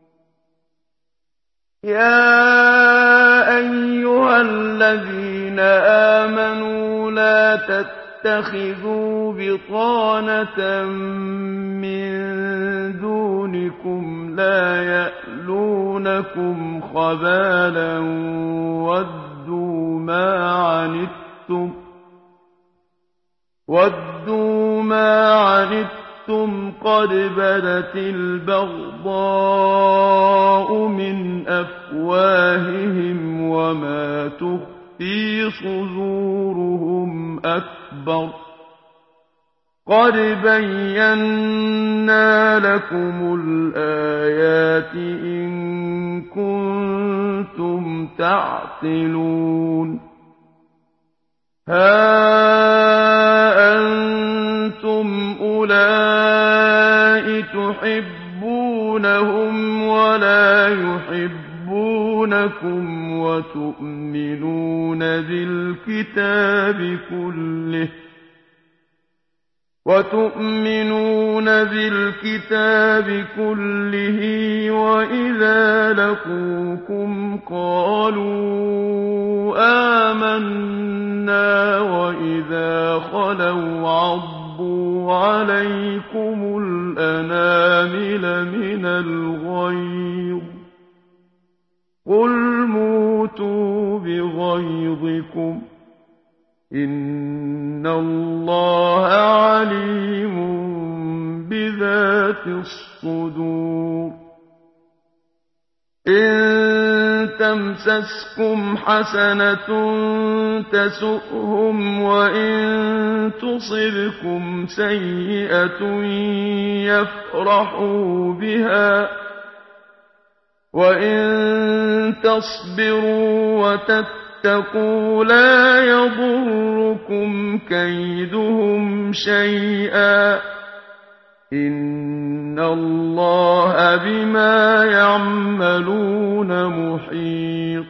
يَا أَيُّهَا الَّذِينَ آمَنُوا لَا تَتَّخِذُوا بِطَانَةً مِّن دُونِكُمْ لَا يَأْلُونَكُمْ خَبَالًا وَدُّوا مَا عَنِتُّمْ وَدُّوا مَا عَنِتُّمْ قَدْ بَدَتِ الْبَغْضَاءُ مِنْ أَفْوَاهِهِمْ وَمَا تُخْفِي في صدورهم أكبر قد بينا لكم الآيات إن كنتم تعقلون ها أنتم أولئك تحبونهم ولا يحبونكم وتؤمنون بالكتاب كله وتؤمنون بالكتاب كله وإذا لقوكم قالوا آمنا وإذا خلوا عضوا عليكم الأنامل من الغيظ قل موتوا بغيظكم إن الله عليم بذات الصدور إن تمسسكم حسنة تسؤهم وإن تصبكم سيئة يفرحوا بها وإن تصبروا وتتقوا لا يضركم كيدهم شيئا إن الله بما يعملون محيط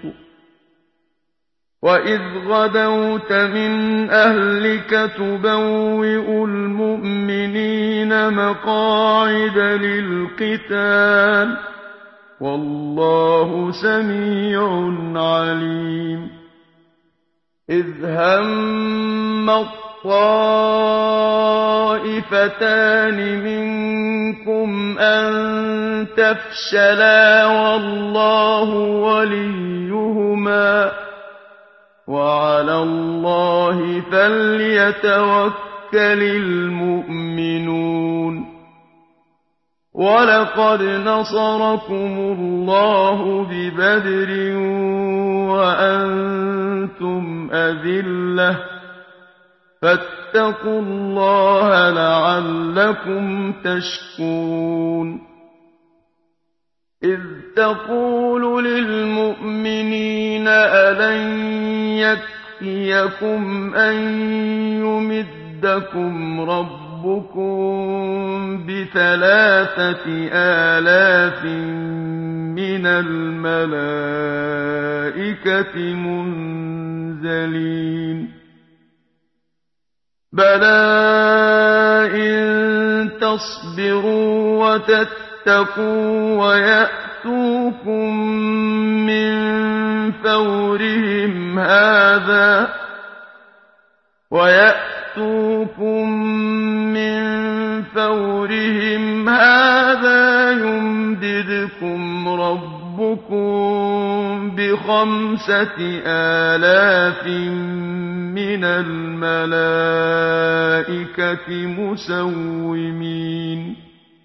وإذ غدوت من أهلك تبوئ المؤمنين مقاعد للقتال والله سميع عليم إذ هم الطائفتان منكم أن تفشلا والله وليهما وعلى الله فليتوكل المؤمنون ولقد نصركم الله ببدر وأنتم أذلة فاتقوا الله لعلكم تشكرون إذ تقول للمؤمنين ألن يكفيكم أن يمدكم ربكم ربكم بثلاثة آلاف من الملائكة منزلين بلى إن تصبروا وتتقوا ويأتوكم من فورهم هذا ويأتوكم من فورهم هذا يمددكم ربكم بخمسة آلاف من الملائكة مسومين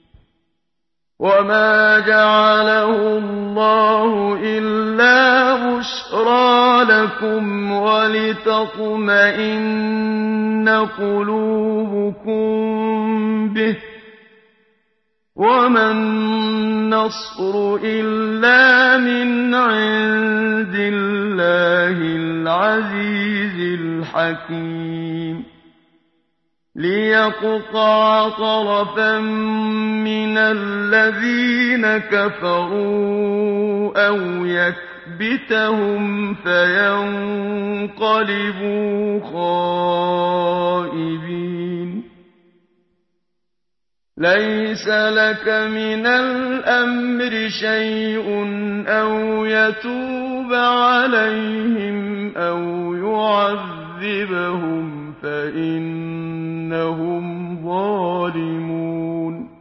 وما جعله الله إلا بشرى لكم ولتطمئن قلوبكم به وما النصر إلا من عند الله العزيز الحكيم ليقطع طرفا من الذين كفروا أو يكبتهم فينقلبوا خائبين ليس لك من الأمر شيء أو يتوب عليهم أو يعذبهم فإنهم ظالمون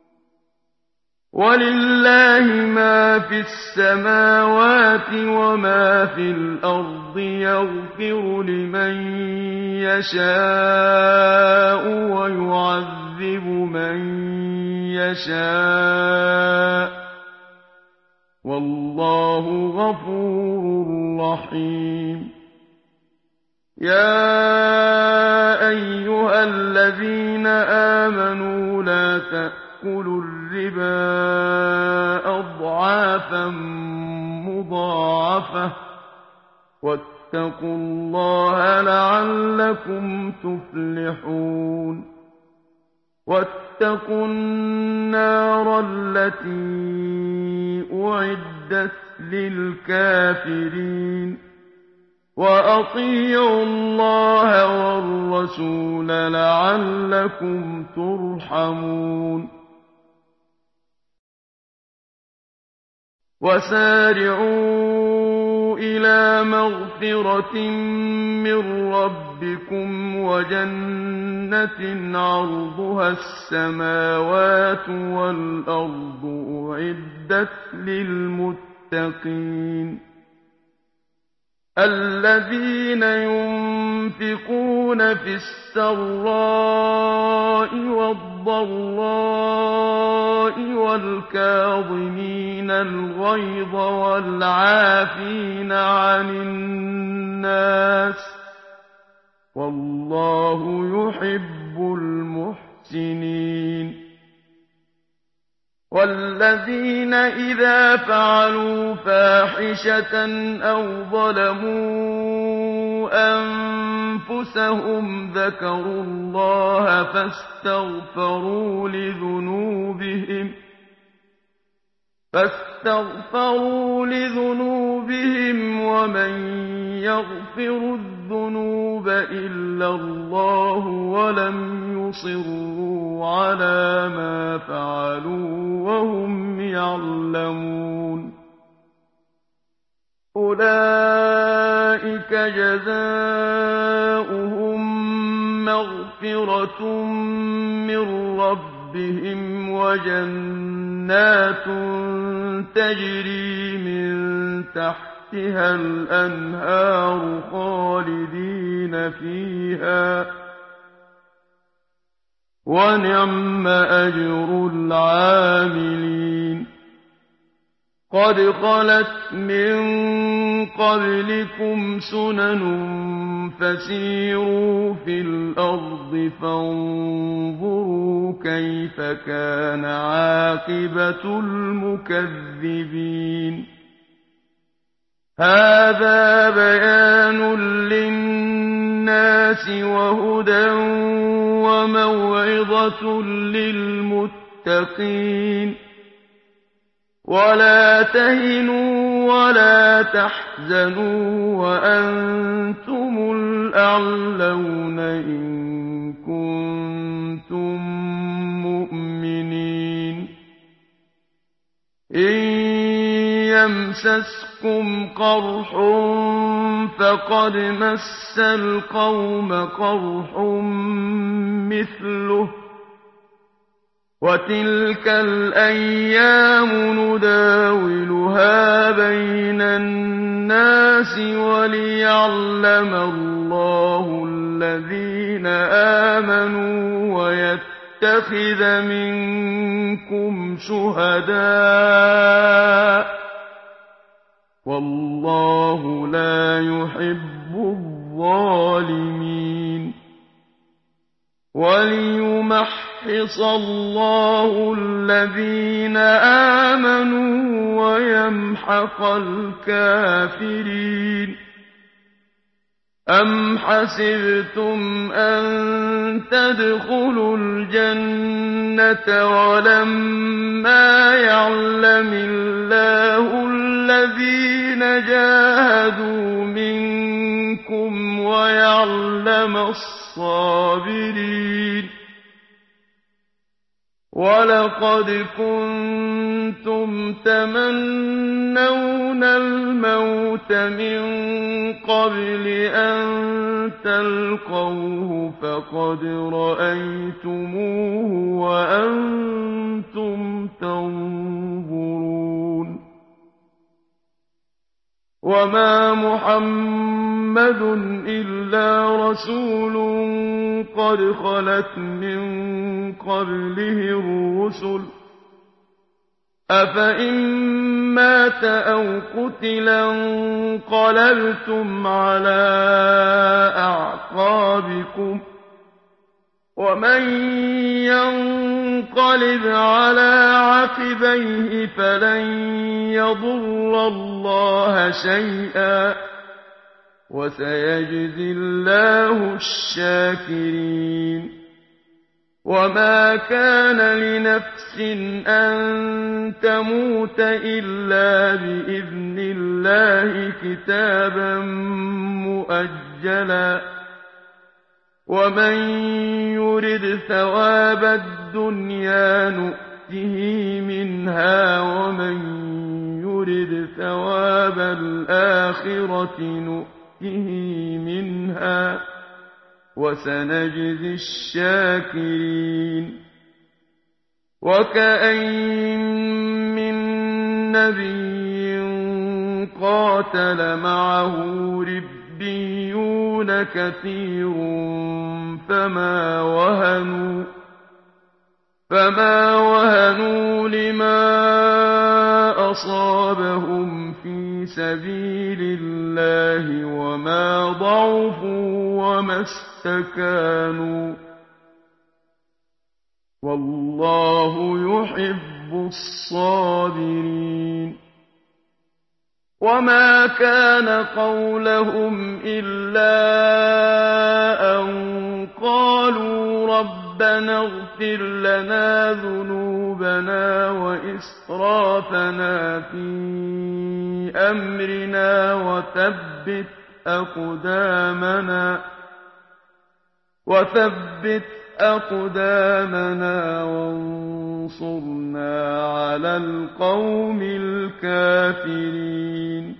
ولله ما في السماوات وما في الأرض يغفر لمن يشاء ويعذب من يشاء والله غفور رحيم يَا أَيُّهَا الَّذِينَ آمَنُوا لَا تَأْكُلُوا الرِّبَا أَضْعَافًا مُّضَاعَفَةً ۖ وَاتَّقُوا اللَّهَ لَعَلَّكُمْ تُفْلِحُونَ وَاتَّقُوا النَّارَ الَّتِي أُعِدَّتْ لِلْكَافِرِينَ وَأَطِيعُوا اللَّهَ وَالرَّسُولَ لَعَلَّكُمْ تُرْحَمُونَ وَسَارِعُوا إِلَىٰ مَغْفِرَةٍ مِّن رَّبِّكُمْ وَجَنَّةٍ عَرْضُهَا السَّمَاوَاتُ وَالْأَرْضُ أُعِدَّتْ لِلْمُتَّقِينَ الَّذِينَ يُنفِقُونَ فِي السَّرَّاءِ وَالضَّرَّاءِ وَالْكَاظِمِينَ الْغَيْظَ وَالْعَافِينَ عَنِ النَّاسِ ۗ وَاللَّهُ يُحِبُّ الْمُحْسِنِينَ وَالَّذِينَ إِذَا فَعَلُوا فَاحِشَةً أَوْ ظَلَمُوا أَنفُسَهُمْ ذَكَرُوا اللَّهَ فَاسْتَغْفَرُوا لِذُنُوبِهِمْ فاستغفروا لذنوبهم ومن يغفر الذنوب إلا الله ولم يصروا على ما فعلوا وهم يعلمون أولئك جزاؤهم مغفرة من ربهم وجنات تجري من تحتها الأنهار خالدين فيها ونعم أجر العاملين قد خلت من قبلكم سنن فسيروا في الأرض فانظروا كيف كان عاقبة المكذبين هذا بيان للناس وهدى وموعظة للمتقين ولا تهنوا ولا تحزنوا وأنتم الأعلون إن كنتم مؤمنين إن يمسسكم قرح فقد مس القوم قرح مثله وتلك الأيام نداولها بين الناس وليعلم الله الذين آمنوا ويتخذ منكم شهداء والله لا يحب الظالمين وليمحص الله الذين آمنوا ويمحق الكافرين أم حسبتم أن تدخلوا الجنة ولما يعلم الله الذين جاهدوا منكم ويعلم الصابرين ولقد كنتم تمنون الموت من قبل أن تلقوه فقد رأيتموه وأنتم تنظرون وما محمد إلا رسول قد خلت من قبله الرسل أَفَإِن مَّاتَ أَوْ قُتِلَ انقَلَبْتُمْ عَلَىٰ أَعْقَابِكُمْ ۚ وَمَن يَنقَلِبْ عَلَىٰ عَقِبَيْهِ فَلَن يَضُرَّ اللَّهَ شَيْئًا ۗ وَسَيَجْزِي اللَّهُ الشَّاكِرِينَ. وَمَا كَانَ لِنَفْسٍ أَن تَمُوتَ إِلَّا بِإِذْنِ اللَّهِ كِتَابًا مُّؤَجَّلًا ۗ وَمَن يُرِدْ ثَوَابَ الدُّنْيَا نُؤْتِهِ مِنْهَا وَمَن يُرِدْ ثَوَابَ الْآخِرَةِ نُؤْتِهِ مِنْهَا ۚ وَسَنَجْزِي الشَّاكِرِينَ. وَكَأَيِّن مِّن نَّبِيٍّ قَاتَلَ مَعَهُ رِبِّيُّونَ كَثِيرٌ فَمَا وَهَنُوا فَمَا وَهَنُوا لِمَا أَصَابَهُمْ فِي سَبِيلِ اللَّهِ وَمَا ضَعُفُوا وَمَا اسْتَكَانُوا ۗ وَاللَّهُ يُحِبُّ الصَّابِرِينَ. وَمَا كَانَ قَوْلَهُمْ إِلَّا أَن قَالُوا رَبَّنَا اغْفِرْ لَنَا ذُنُوبَنَا وَإِسْرَافَنَا فِي أَمْرِنَا وَثَبِّتْ أَقْدَامَنَا وَثَبِّتْ أَقْدَامَنَا وَانصُرْنَا عَلَى الْقَوْمِ الْكَافِرِينَ.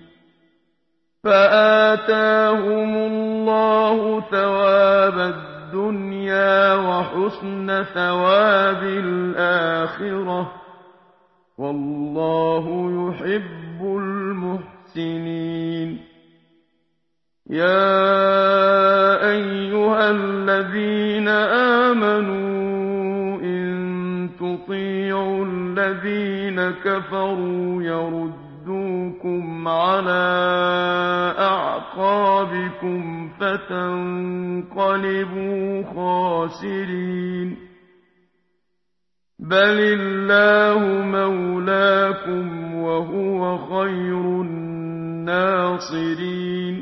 فَآتَاهُمُ اللَّهُ ثَوَابَ الدُّنْيَا وَحُسْنَ ثَوَابِ الْآخِرَةِ ۗ وَاللَّهُ يُحِبُّ الْمُحْسِنِينَ. يَا أَيُّهَا الَّذِينَ آمَنُوا إِن تُطِيعُوا الَّذِينَ كَفَرُوا يَرُدُّوكُمْ عَلَىٰ أَعْقَابِكُمْ فَتَنقَلِبُوا خَاسِرِينَ. بَلِ اللَّهُ مَوْلَاكُمْ وَهُوَ خَيْرُ النَّاصِرِينَ.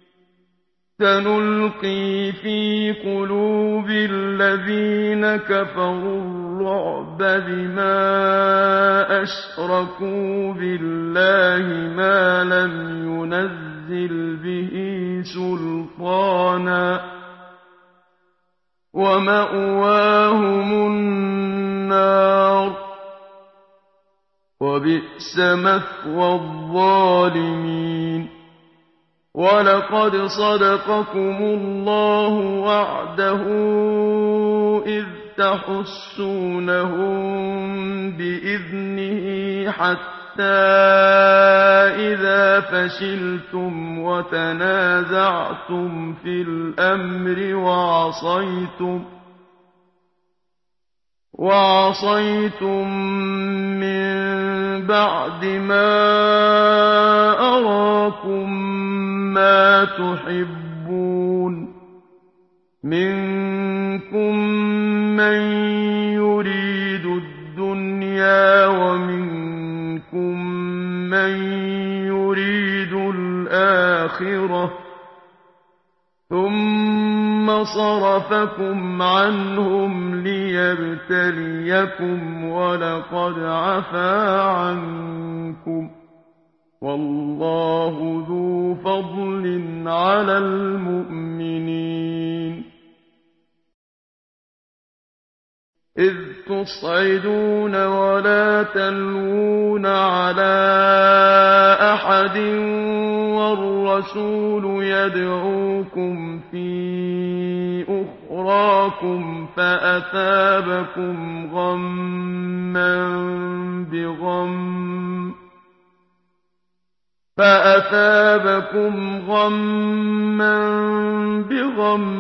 سَنُلْقِي فِي قُلُوبِ الَّذِينَ كَفَرُوا الرُّعْبَ بِمَا أَشْرَكُوا بِاللَّهِ مَا لَمْ يُنَزِّلْ بِهِ سُلْطَانًا ۖ وَمَأْوَاهُمُ النَّارُ ۖ وَبِئْسَ مَثْوَى الظَّالِمِينَ. وَلَقَدْ صَدَقَكُمُ اللَّهُ وَعْدَهُ إِذْ تَحُسُّونَهُم بِإِذْنِهِ حَتَّىٰ إِذَا فَشِلْتُمْ وَتَنَازَعْتُمْ فِي الْأَمْرِ وَعَصَيْتُم وَعَصَيْتُم مِّن بَعْدِ مَا أَرَاكُم مَّا تُحِبُّونَ مِنكُم مَّن يُرِيدُ الدُّنْيَا وَمِنكُم مَّن يُرِيدُ الْآخِرَةَ ۚ ثُمَّ صَرَفَكُمْ عَنْهُمْ لِيَبْتَلِيَكُمْ ۖ وَلَقَدْ عَفَا عَنكُمْ ۗ وَاللَّهُ ذُو فَضْلٍ عَلَى الْمُؤْمِنِينَ. إِذْ تُصْعِدُونَ وَلَا تَلْوُونَ عَلَىٰ أَحَدٍ وَالرَّسُولُ يَدْعُوكُمْ فِي أُخْرَاكُمْ فَأَثَابَكُمْ غَمًّا بِغَمٍّ فَأَثَابَكُمْ غَمًّا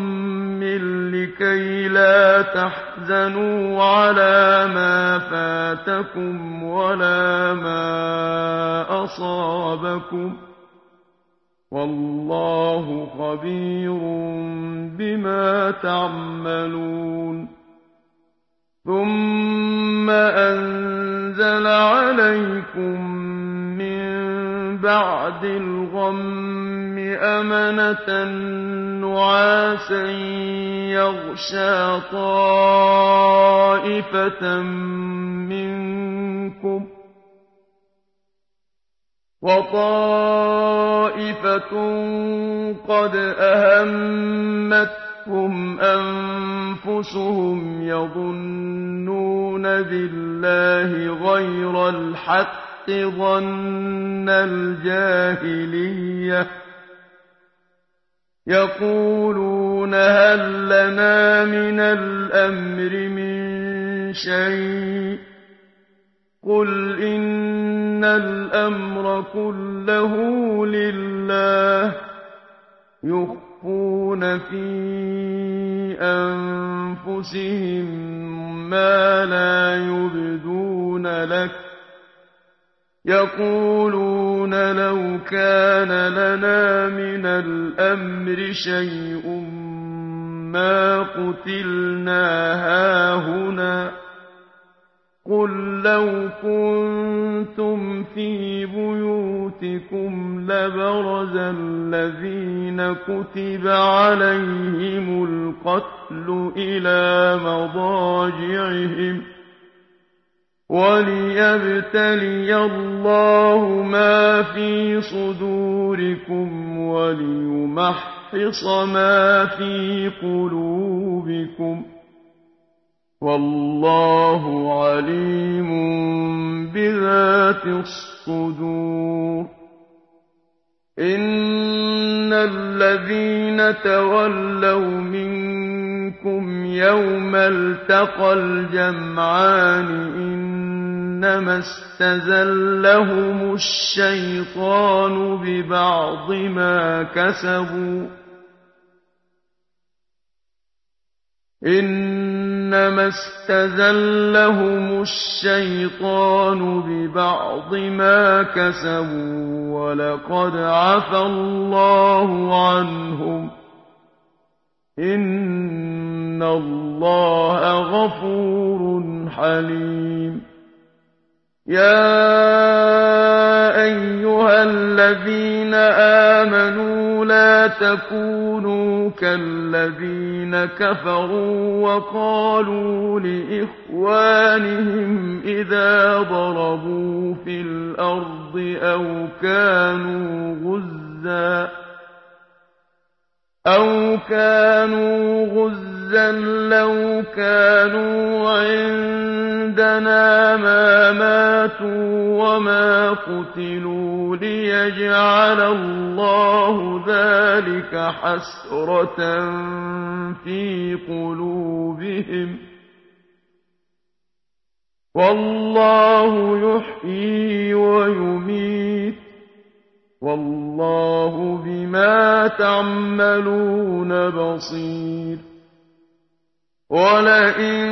بِغَمٍّ لِّكَيْلَا تَحْزَنُوا عَلَىٰ مَا فَاتَكُمْ فاتكم ولا ما أصابكم والله خبير بما تعملون ثم أنزل عليكم من بعد الغم أمنة نعاسا يغشى طائفة منكم وطائفة قد أهمتهم أنفسهم يظنون بالله غير الحق ظن الجاهلية يقولون هل لنا من الأمر من شيء قل إن الأمر كله لله يخفون في أنفسهم ما لا يبدون لك يقولون لو كان لنا من الأمر شيء ما قتلنا هاهنا قل لو كنتم في بيوتكم لبرز الذين كتب عليهم القتل إلى مضاجعهم وليبتلي الله ما في صدوركم وليمحص ما في قلوبكم والله عليم بذات الصدور إن الذين تولوا منكم يوم التقى الجمعان إنما استزلهم الشيطان ببعض ما كسبوا إنما استزلهم الشيطان ببعض ما كسبوا ولقد عفى الله عنهم إن الله غفور حليم يا أيها الذين آمنوا لا تكونوا كالذين كفروا وقالوا لإخوانهم إذا ضربوا في الأرض أو كانوا غزاً أو كانوا غزا لو كانوا عندنا ما ماتوا وما قتلوا ليجعل الله ذلك حسرة في قلوبهم والله يحيي ويميت والله بما تعملون بصير ولئن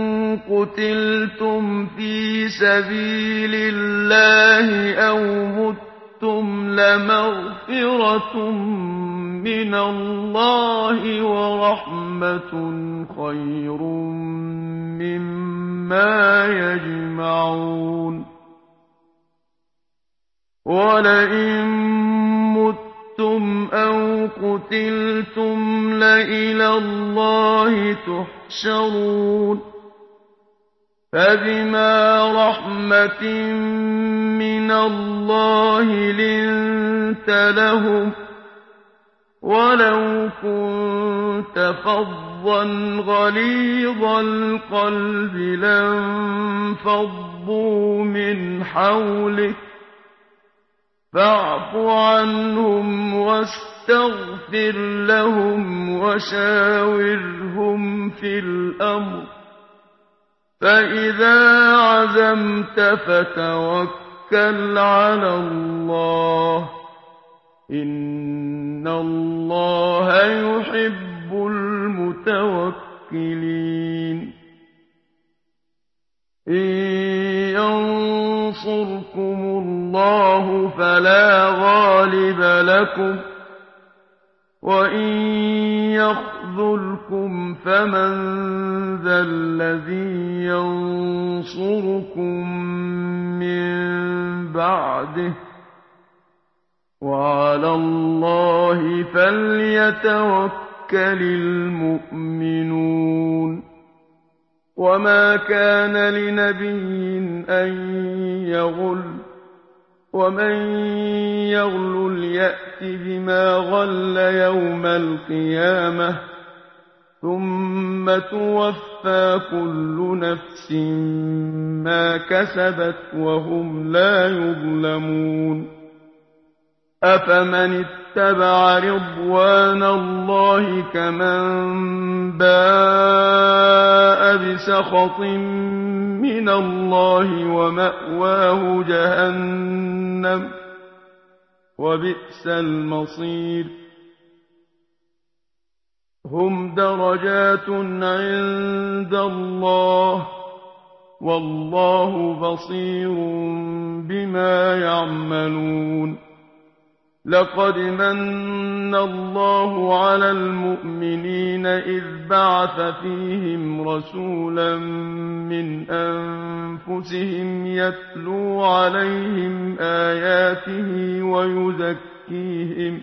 قتلتم في سبيل الله أو متم لمغفرة من الله ورحمة خير مما يجمعون ولئن متم أو قتلتم لإلى الله تحشرون فبما رحمة من الله لنت لهم ولو كنت فظا غليظ القلب لانفضوا من حولك فاعف عنهم واستغفر لهم وشاورهم في الأمر فإذا عزمت فتوكل على الله إن الله يحب المتوكلين ينصركم الله فلا غالب لكم وإن يخذلكم فمن ذا الذي ينصركم من بعده وعلى الله فليتوكل المؤمنون وما كان لنبي أن يغل ومن يغلل يأت بما غل يوم القيامة ثم توفى كل نفس ما كسبت وهم لا يظلمون أفمن اتبع رضوان الله كمن باء بسخط من الله ومأواه جهنم وبئس المصير هم درجات عند الله والله بصير بما يعملون لقد من الله على المؤمنين إذ بعث فيهم رسولا من أنفسهم يتلو عليهم آياته ويزكيهم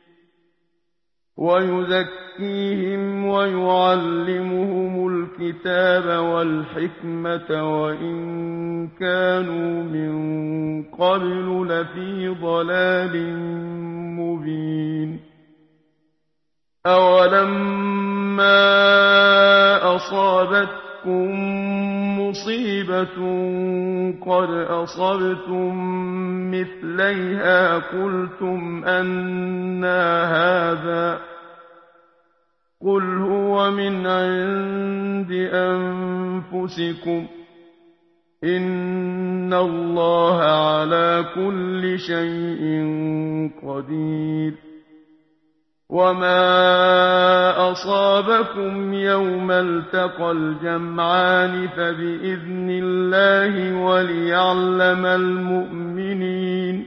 ويزكيهم ويعلمهم الكتاب والحكمة وإن كانوا من قبل لفي ضلال مبين أولما أصابتكم مصيبة قد أصبتم مثليها قلتم أنى هذا قل هو من عند أنفسكم إن الله على كل شيء قدير وما أصابكم يوم التقى الجمعان فبإذن الله وليعلم المؤمنين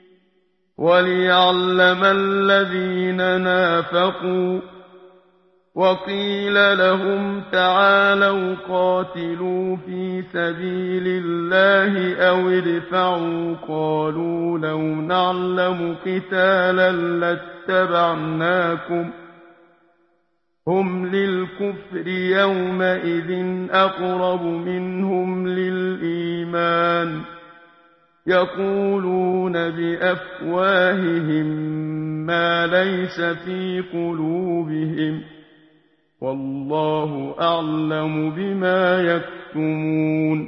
وليعلم الذين نافقوا وقيل لهم تعالوا قاتلوا في سبيل الله أو ادفعوا قالوا لو نعلم قتالا لاتبعناكم هم للكفر يومئذ أقرب منهم للإيمان يقولون بأفواههم ما ليس في قلوبهم والله أعلم بما يكتمون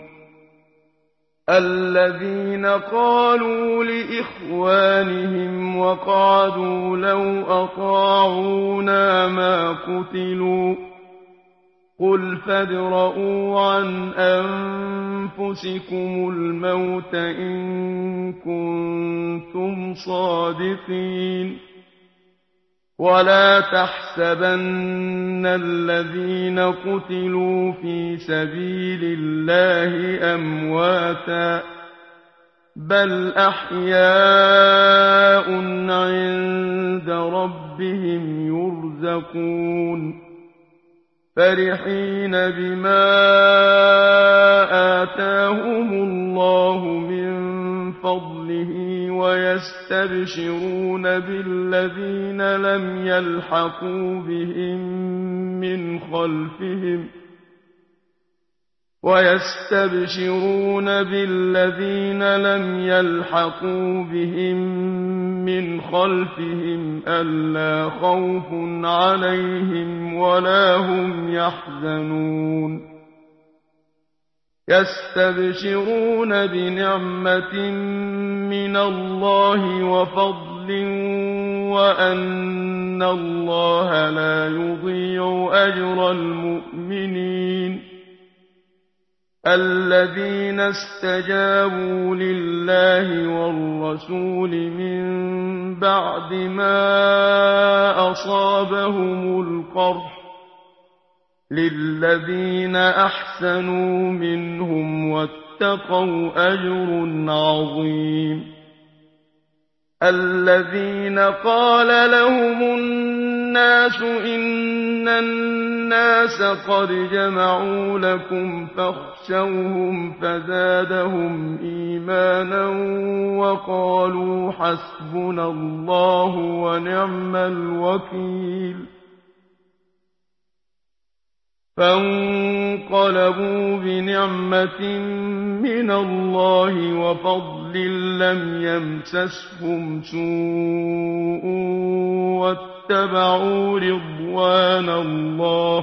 الذين قالوا لإخوانهم وقعدوا لو أطاعونا ما قتلوا قل فادرءوا عن أنفسكم الموت إن كنتم صادقين ولا تحسبن الذين قتلوا في سبيل الله أمواتا بل أحياء عند ربهم يرزقون فرحين بما آتاهم الله من فضله ويستبشرون بالذين لم يلحقوا بهم من خلفهم ويستبشرون بالذين لم يلحقوا بهم من خلفهم ألا خوف عليهم ولا هم يحزنون يستبشرون بنعمة من الله وفضل وأن الله لا يضيع أجر المؤمنين الذين استجابوا لله والرسول من بعد ما أصابهم القرح للذين أحسنوا منهم واتقوا أجر عظيم الذين قال لهم الناس إن الناس قد جمعوا لكم فاخشوهم فزادهم إيمانا وقالوا حسبنا الله ونعم الوكيل فانقلبوا بنعمة من الله وفضل لم يمسسهم سوء واتبعوا رضوان الله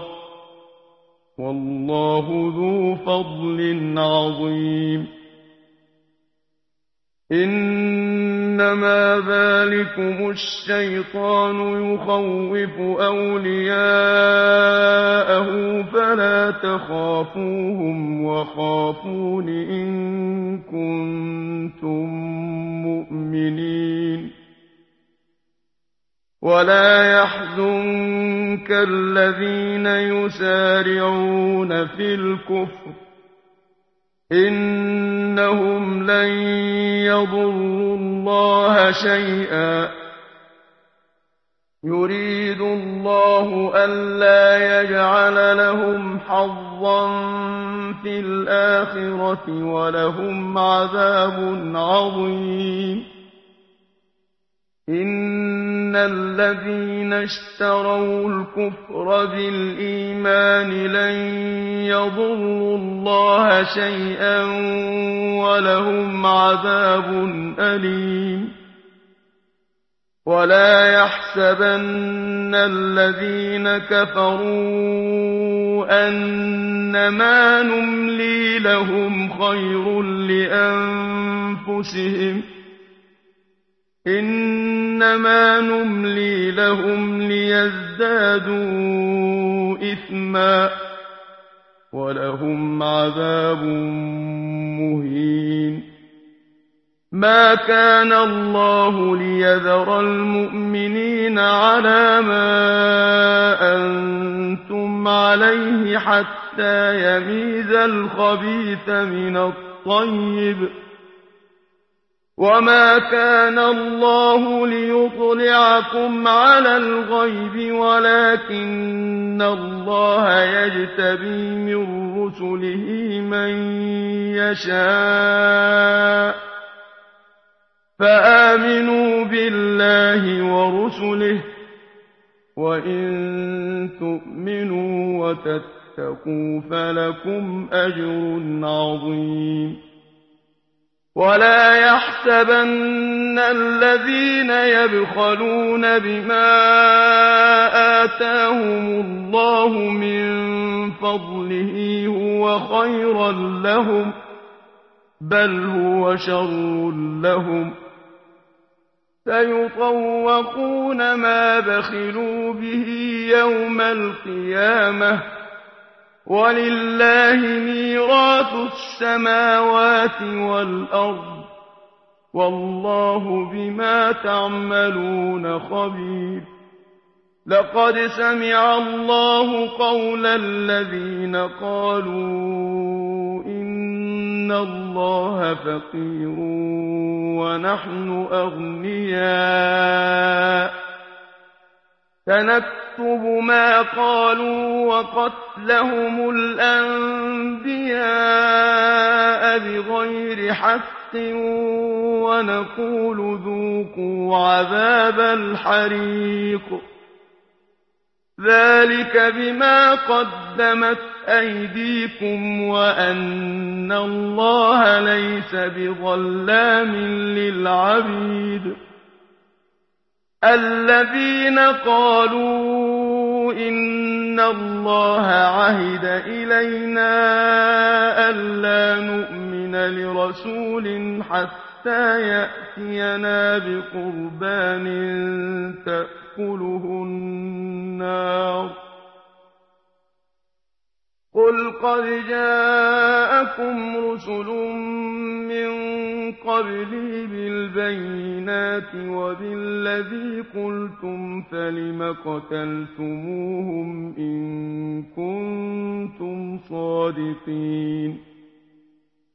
والله ذو فضل عظيم إنما ذلكم الشيطان يخوف أولياءه فلا تخافوهم وخافون إن كنتم مؤمنين ولا يحزنك الذين يسارعون في الكفر إنهم لن يضروا الله شيئا يريد الله ألا يجعل لهم حظا في الآخرة ولهم عذاب عظيم إن الذين اشتروا الكفر بالإيمان لن يضروا الله شيئا ولهم عذاب أليم ولا يحسبن الذين كفروا أنما نملي لهم خير لأنفسهم إنما نملي لهم ليزدادوا إثما ولهم عذاب مهين ما كان الله ليذر المؤمنين على ما أنتم عليه حتى يميز الخبيث من الطيب وما كان الله ليطلعكم على الغيب ولكن الله يجتبي من رسله من يشاء فآمنوا بالله ورسله وإن تؤمنوا وتتقوا فلكم أجر عظيم ولا يحسبن الذين يبخلون بما آتاهم الله من فضله هو خيرا لهم بل هو شر لهم سيطوقون ما بخلوا به يوم القيامة ولله ميراث السماوات والأرض والله بما تعملون خبير لقد سمع الله قول الذين قالوا إن الله فقير ونحن أغنياء سنكتب ما قالوا وقتلهم الأنبياء بغير حق ونقول ذوقوا عذاب الحريق ذلك بما قدمت أيديكم وأن الله ليس بظلام للعبيد الذين قالوا إن الله عهد إلينا ألا نؤمن لرسول حتى يأتينا بقربان تأكله النار قل قد جاءكم رسل من قبلي بالبينات وبالذي قلتم فلم قتلتموهم إن كنتم صادقين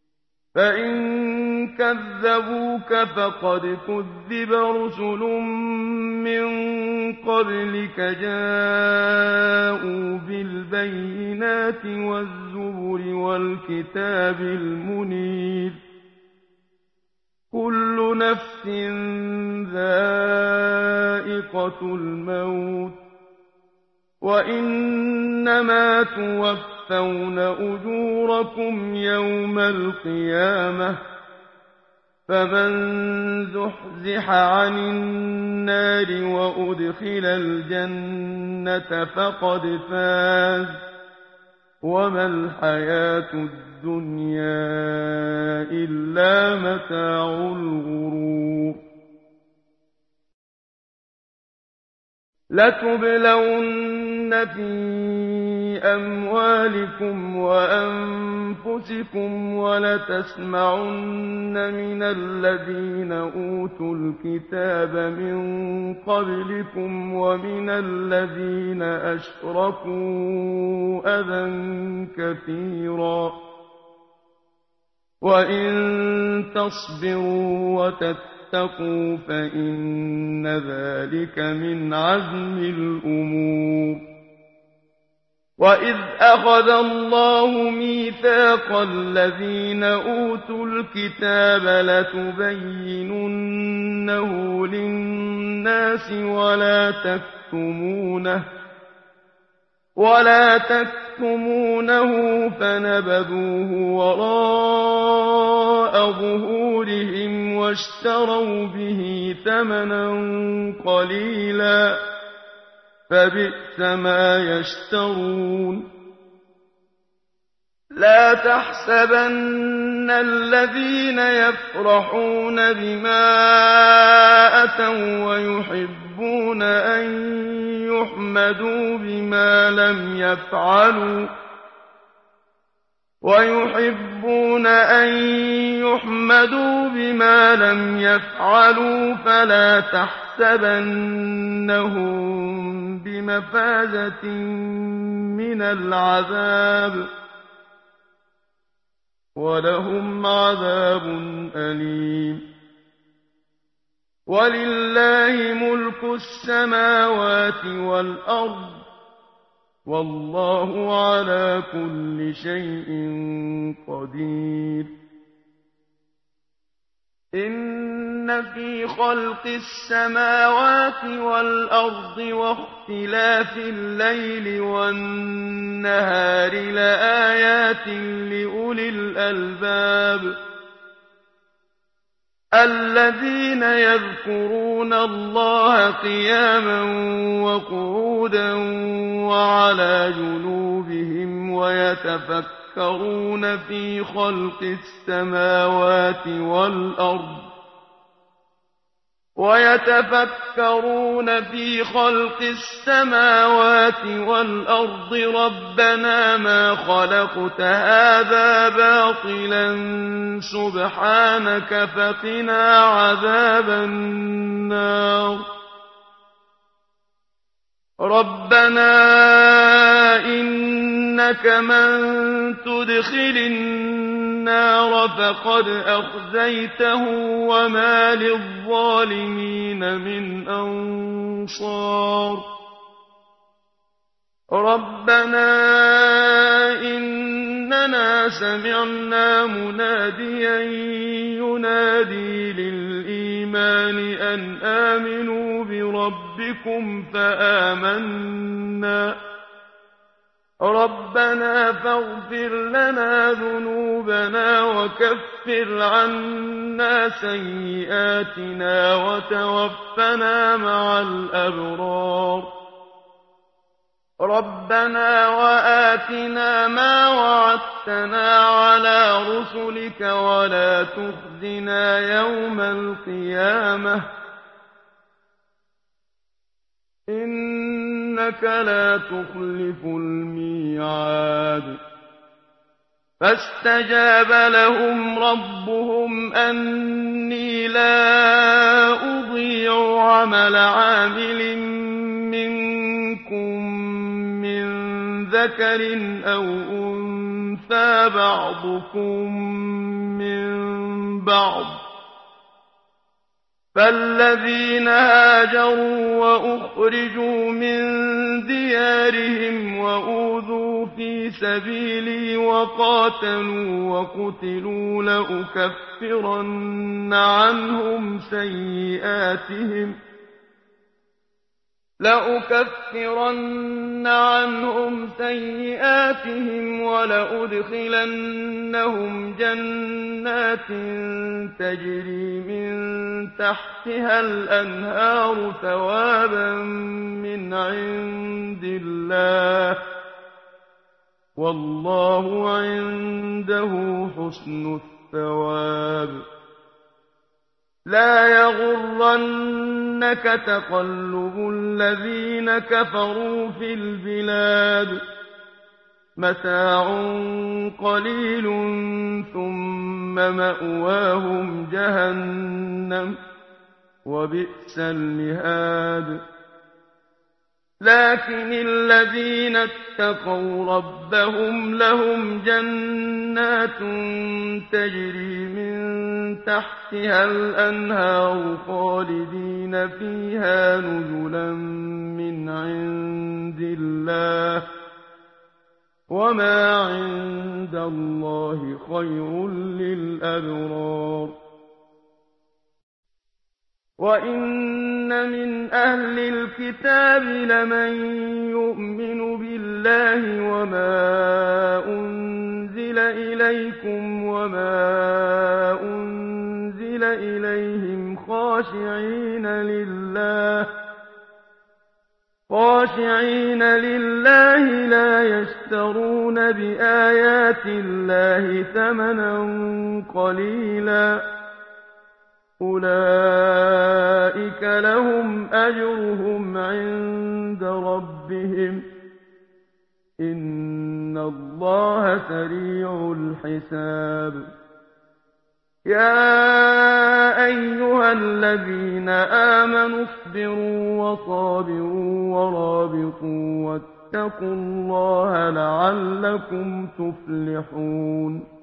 فإن كذبوك فقد كذب رسل من قبلك جاءوا بالبينات والزبر والكتاب المنير كل نفس ذائقة الموت وإنما توفون أجوركم يوم القيامة فمن زحزح عن النار وأدخل الجنة فقد فاز وما الحياة الدنيا إلا متاع الغرور لتبلون في أموالكم وأنفسكم ولتسمعن من الذين أوتوا الكتاب من قبلكم ومن الذين أشركوا أذى كثيرا وإن تصبروا وتتقوا فإن ذلك من عزم الأمور وإذ أخذ الله ميثاق الذين أوتوا الكتاب لتبيننه للناس ولا تكتمونه ولا تكتمونه فنبذوه وراء ظهورهم واشتروا به ثمنا قليلا فبئس ما يشترون لا تحسبن الذين يفرحون بما أتوا ويحبون أن يحمدوا بما لم يفعلوا ويحبون أن يحمدوا بما لم يفعلوا فلا تحسبنهم بمفازة من العذاب ولهم عذاب أليم ولله ملك السماوات والأرض والله على كل شيء قدير إن في خلق السماوات والأرض واختلاف الليل والنهار لآيات لأولي الألباب الذين يذكرون الله قياما وقعودا وعلى جنوبهم ويتفكرون في خلق السماوات والأرض ويتفكرون في خلق السماوات والأرض ربنا ما خلقت هذا باطلا سبحانك فقنا عذاب النار ربنا إنك من تدخل النار فقد أخزيته وما للظالمين من أنصار ربنا إننا سمعنا مناديا ينادي للإيمان أن آمنوا بربكم فآمنا ربنا فاغفر لنا ذنوبنا وكفر عنا سيئاتنا وتوفنا مع الأبرار ربنا وآتنا ما وعدتنا على رسلك ولا تخزنا يوم القيامة إنك لا تخلف الميعاد فاستجاب لهم ربهم أني لا أضيع عمل عامل منكم من ذكر أو أنثى بعضكم من بعض فالذين هاجروا وأخرجوا من ديارهم وأوذوا في سبيلي وقاتلوا وقتلوا لأكفرن عنهم سيئاتهم لأكفرن عنهم سيئاتهم ولأدخلنهم جنات تجري من تحتها الأنهار ثوابا من عند الله والله عنده حسن الثواب لا يغرنك تقلب الذين كفروا في البلاد متاع قليل ثم مأواهم جهنم وبئس المهاد لكن الذين اتقوا ربهم لهم جنات تجري من تحتها الأنهار خالدين فيها نزلا من عند الله وما عند الله خير للأبرار وإن من أهل الكتاب لمن يؤمن بالله وما أنزل إليكم وما أنزل إليهم خاشعين لله خاشعين لله لا يشترون بآيات الله ثمنا قليلا أولئك لهم أجرهم عند ربهم إن الله سريع الحساب يا أيها الذين آمنوا اصبروا وصابروا ورابطوا واتقوا الله لعلكم تفلحون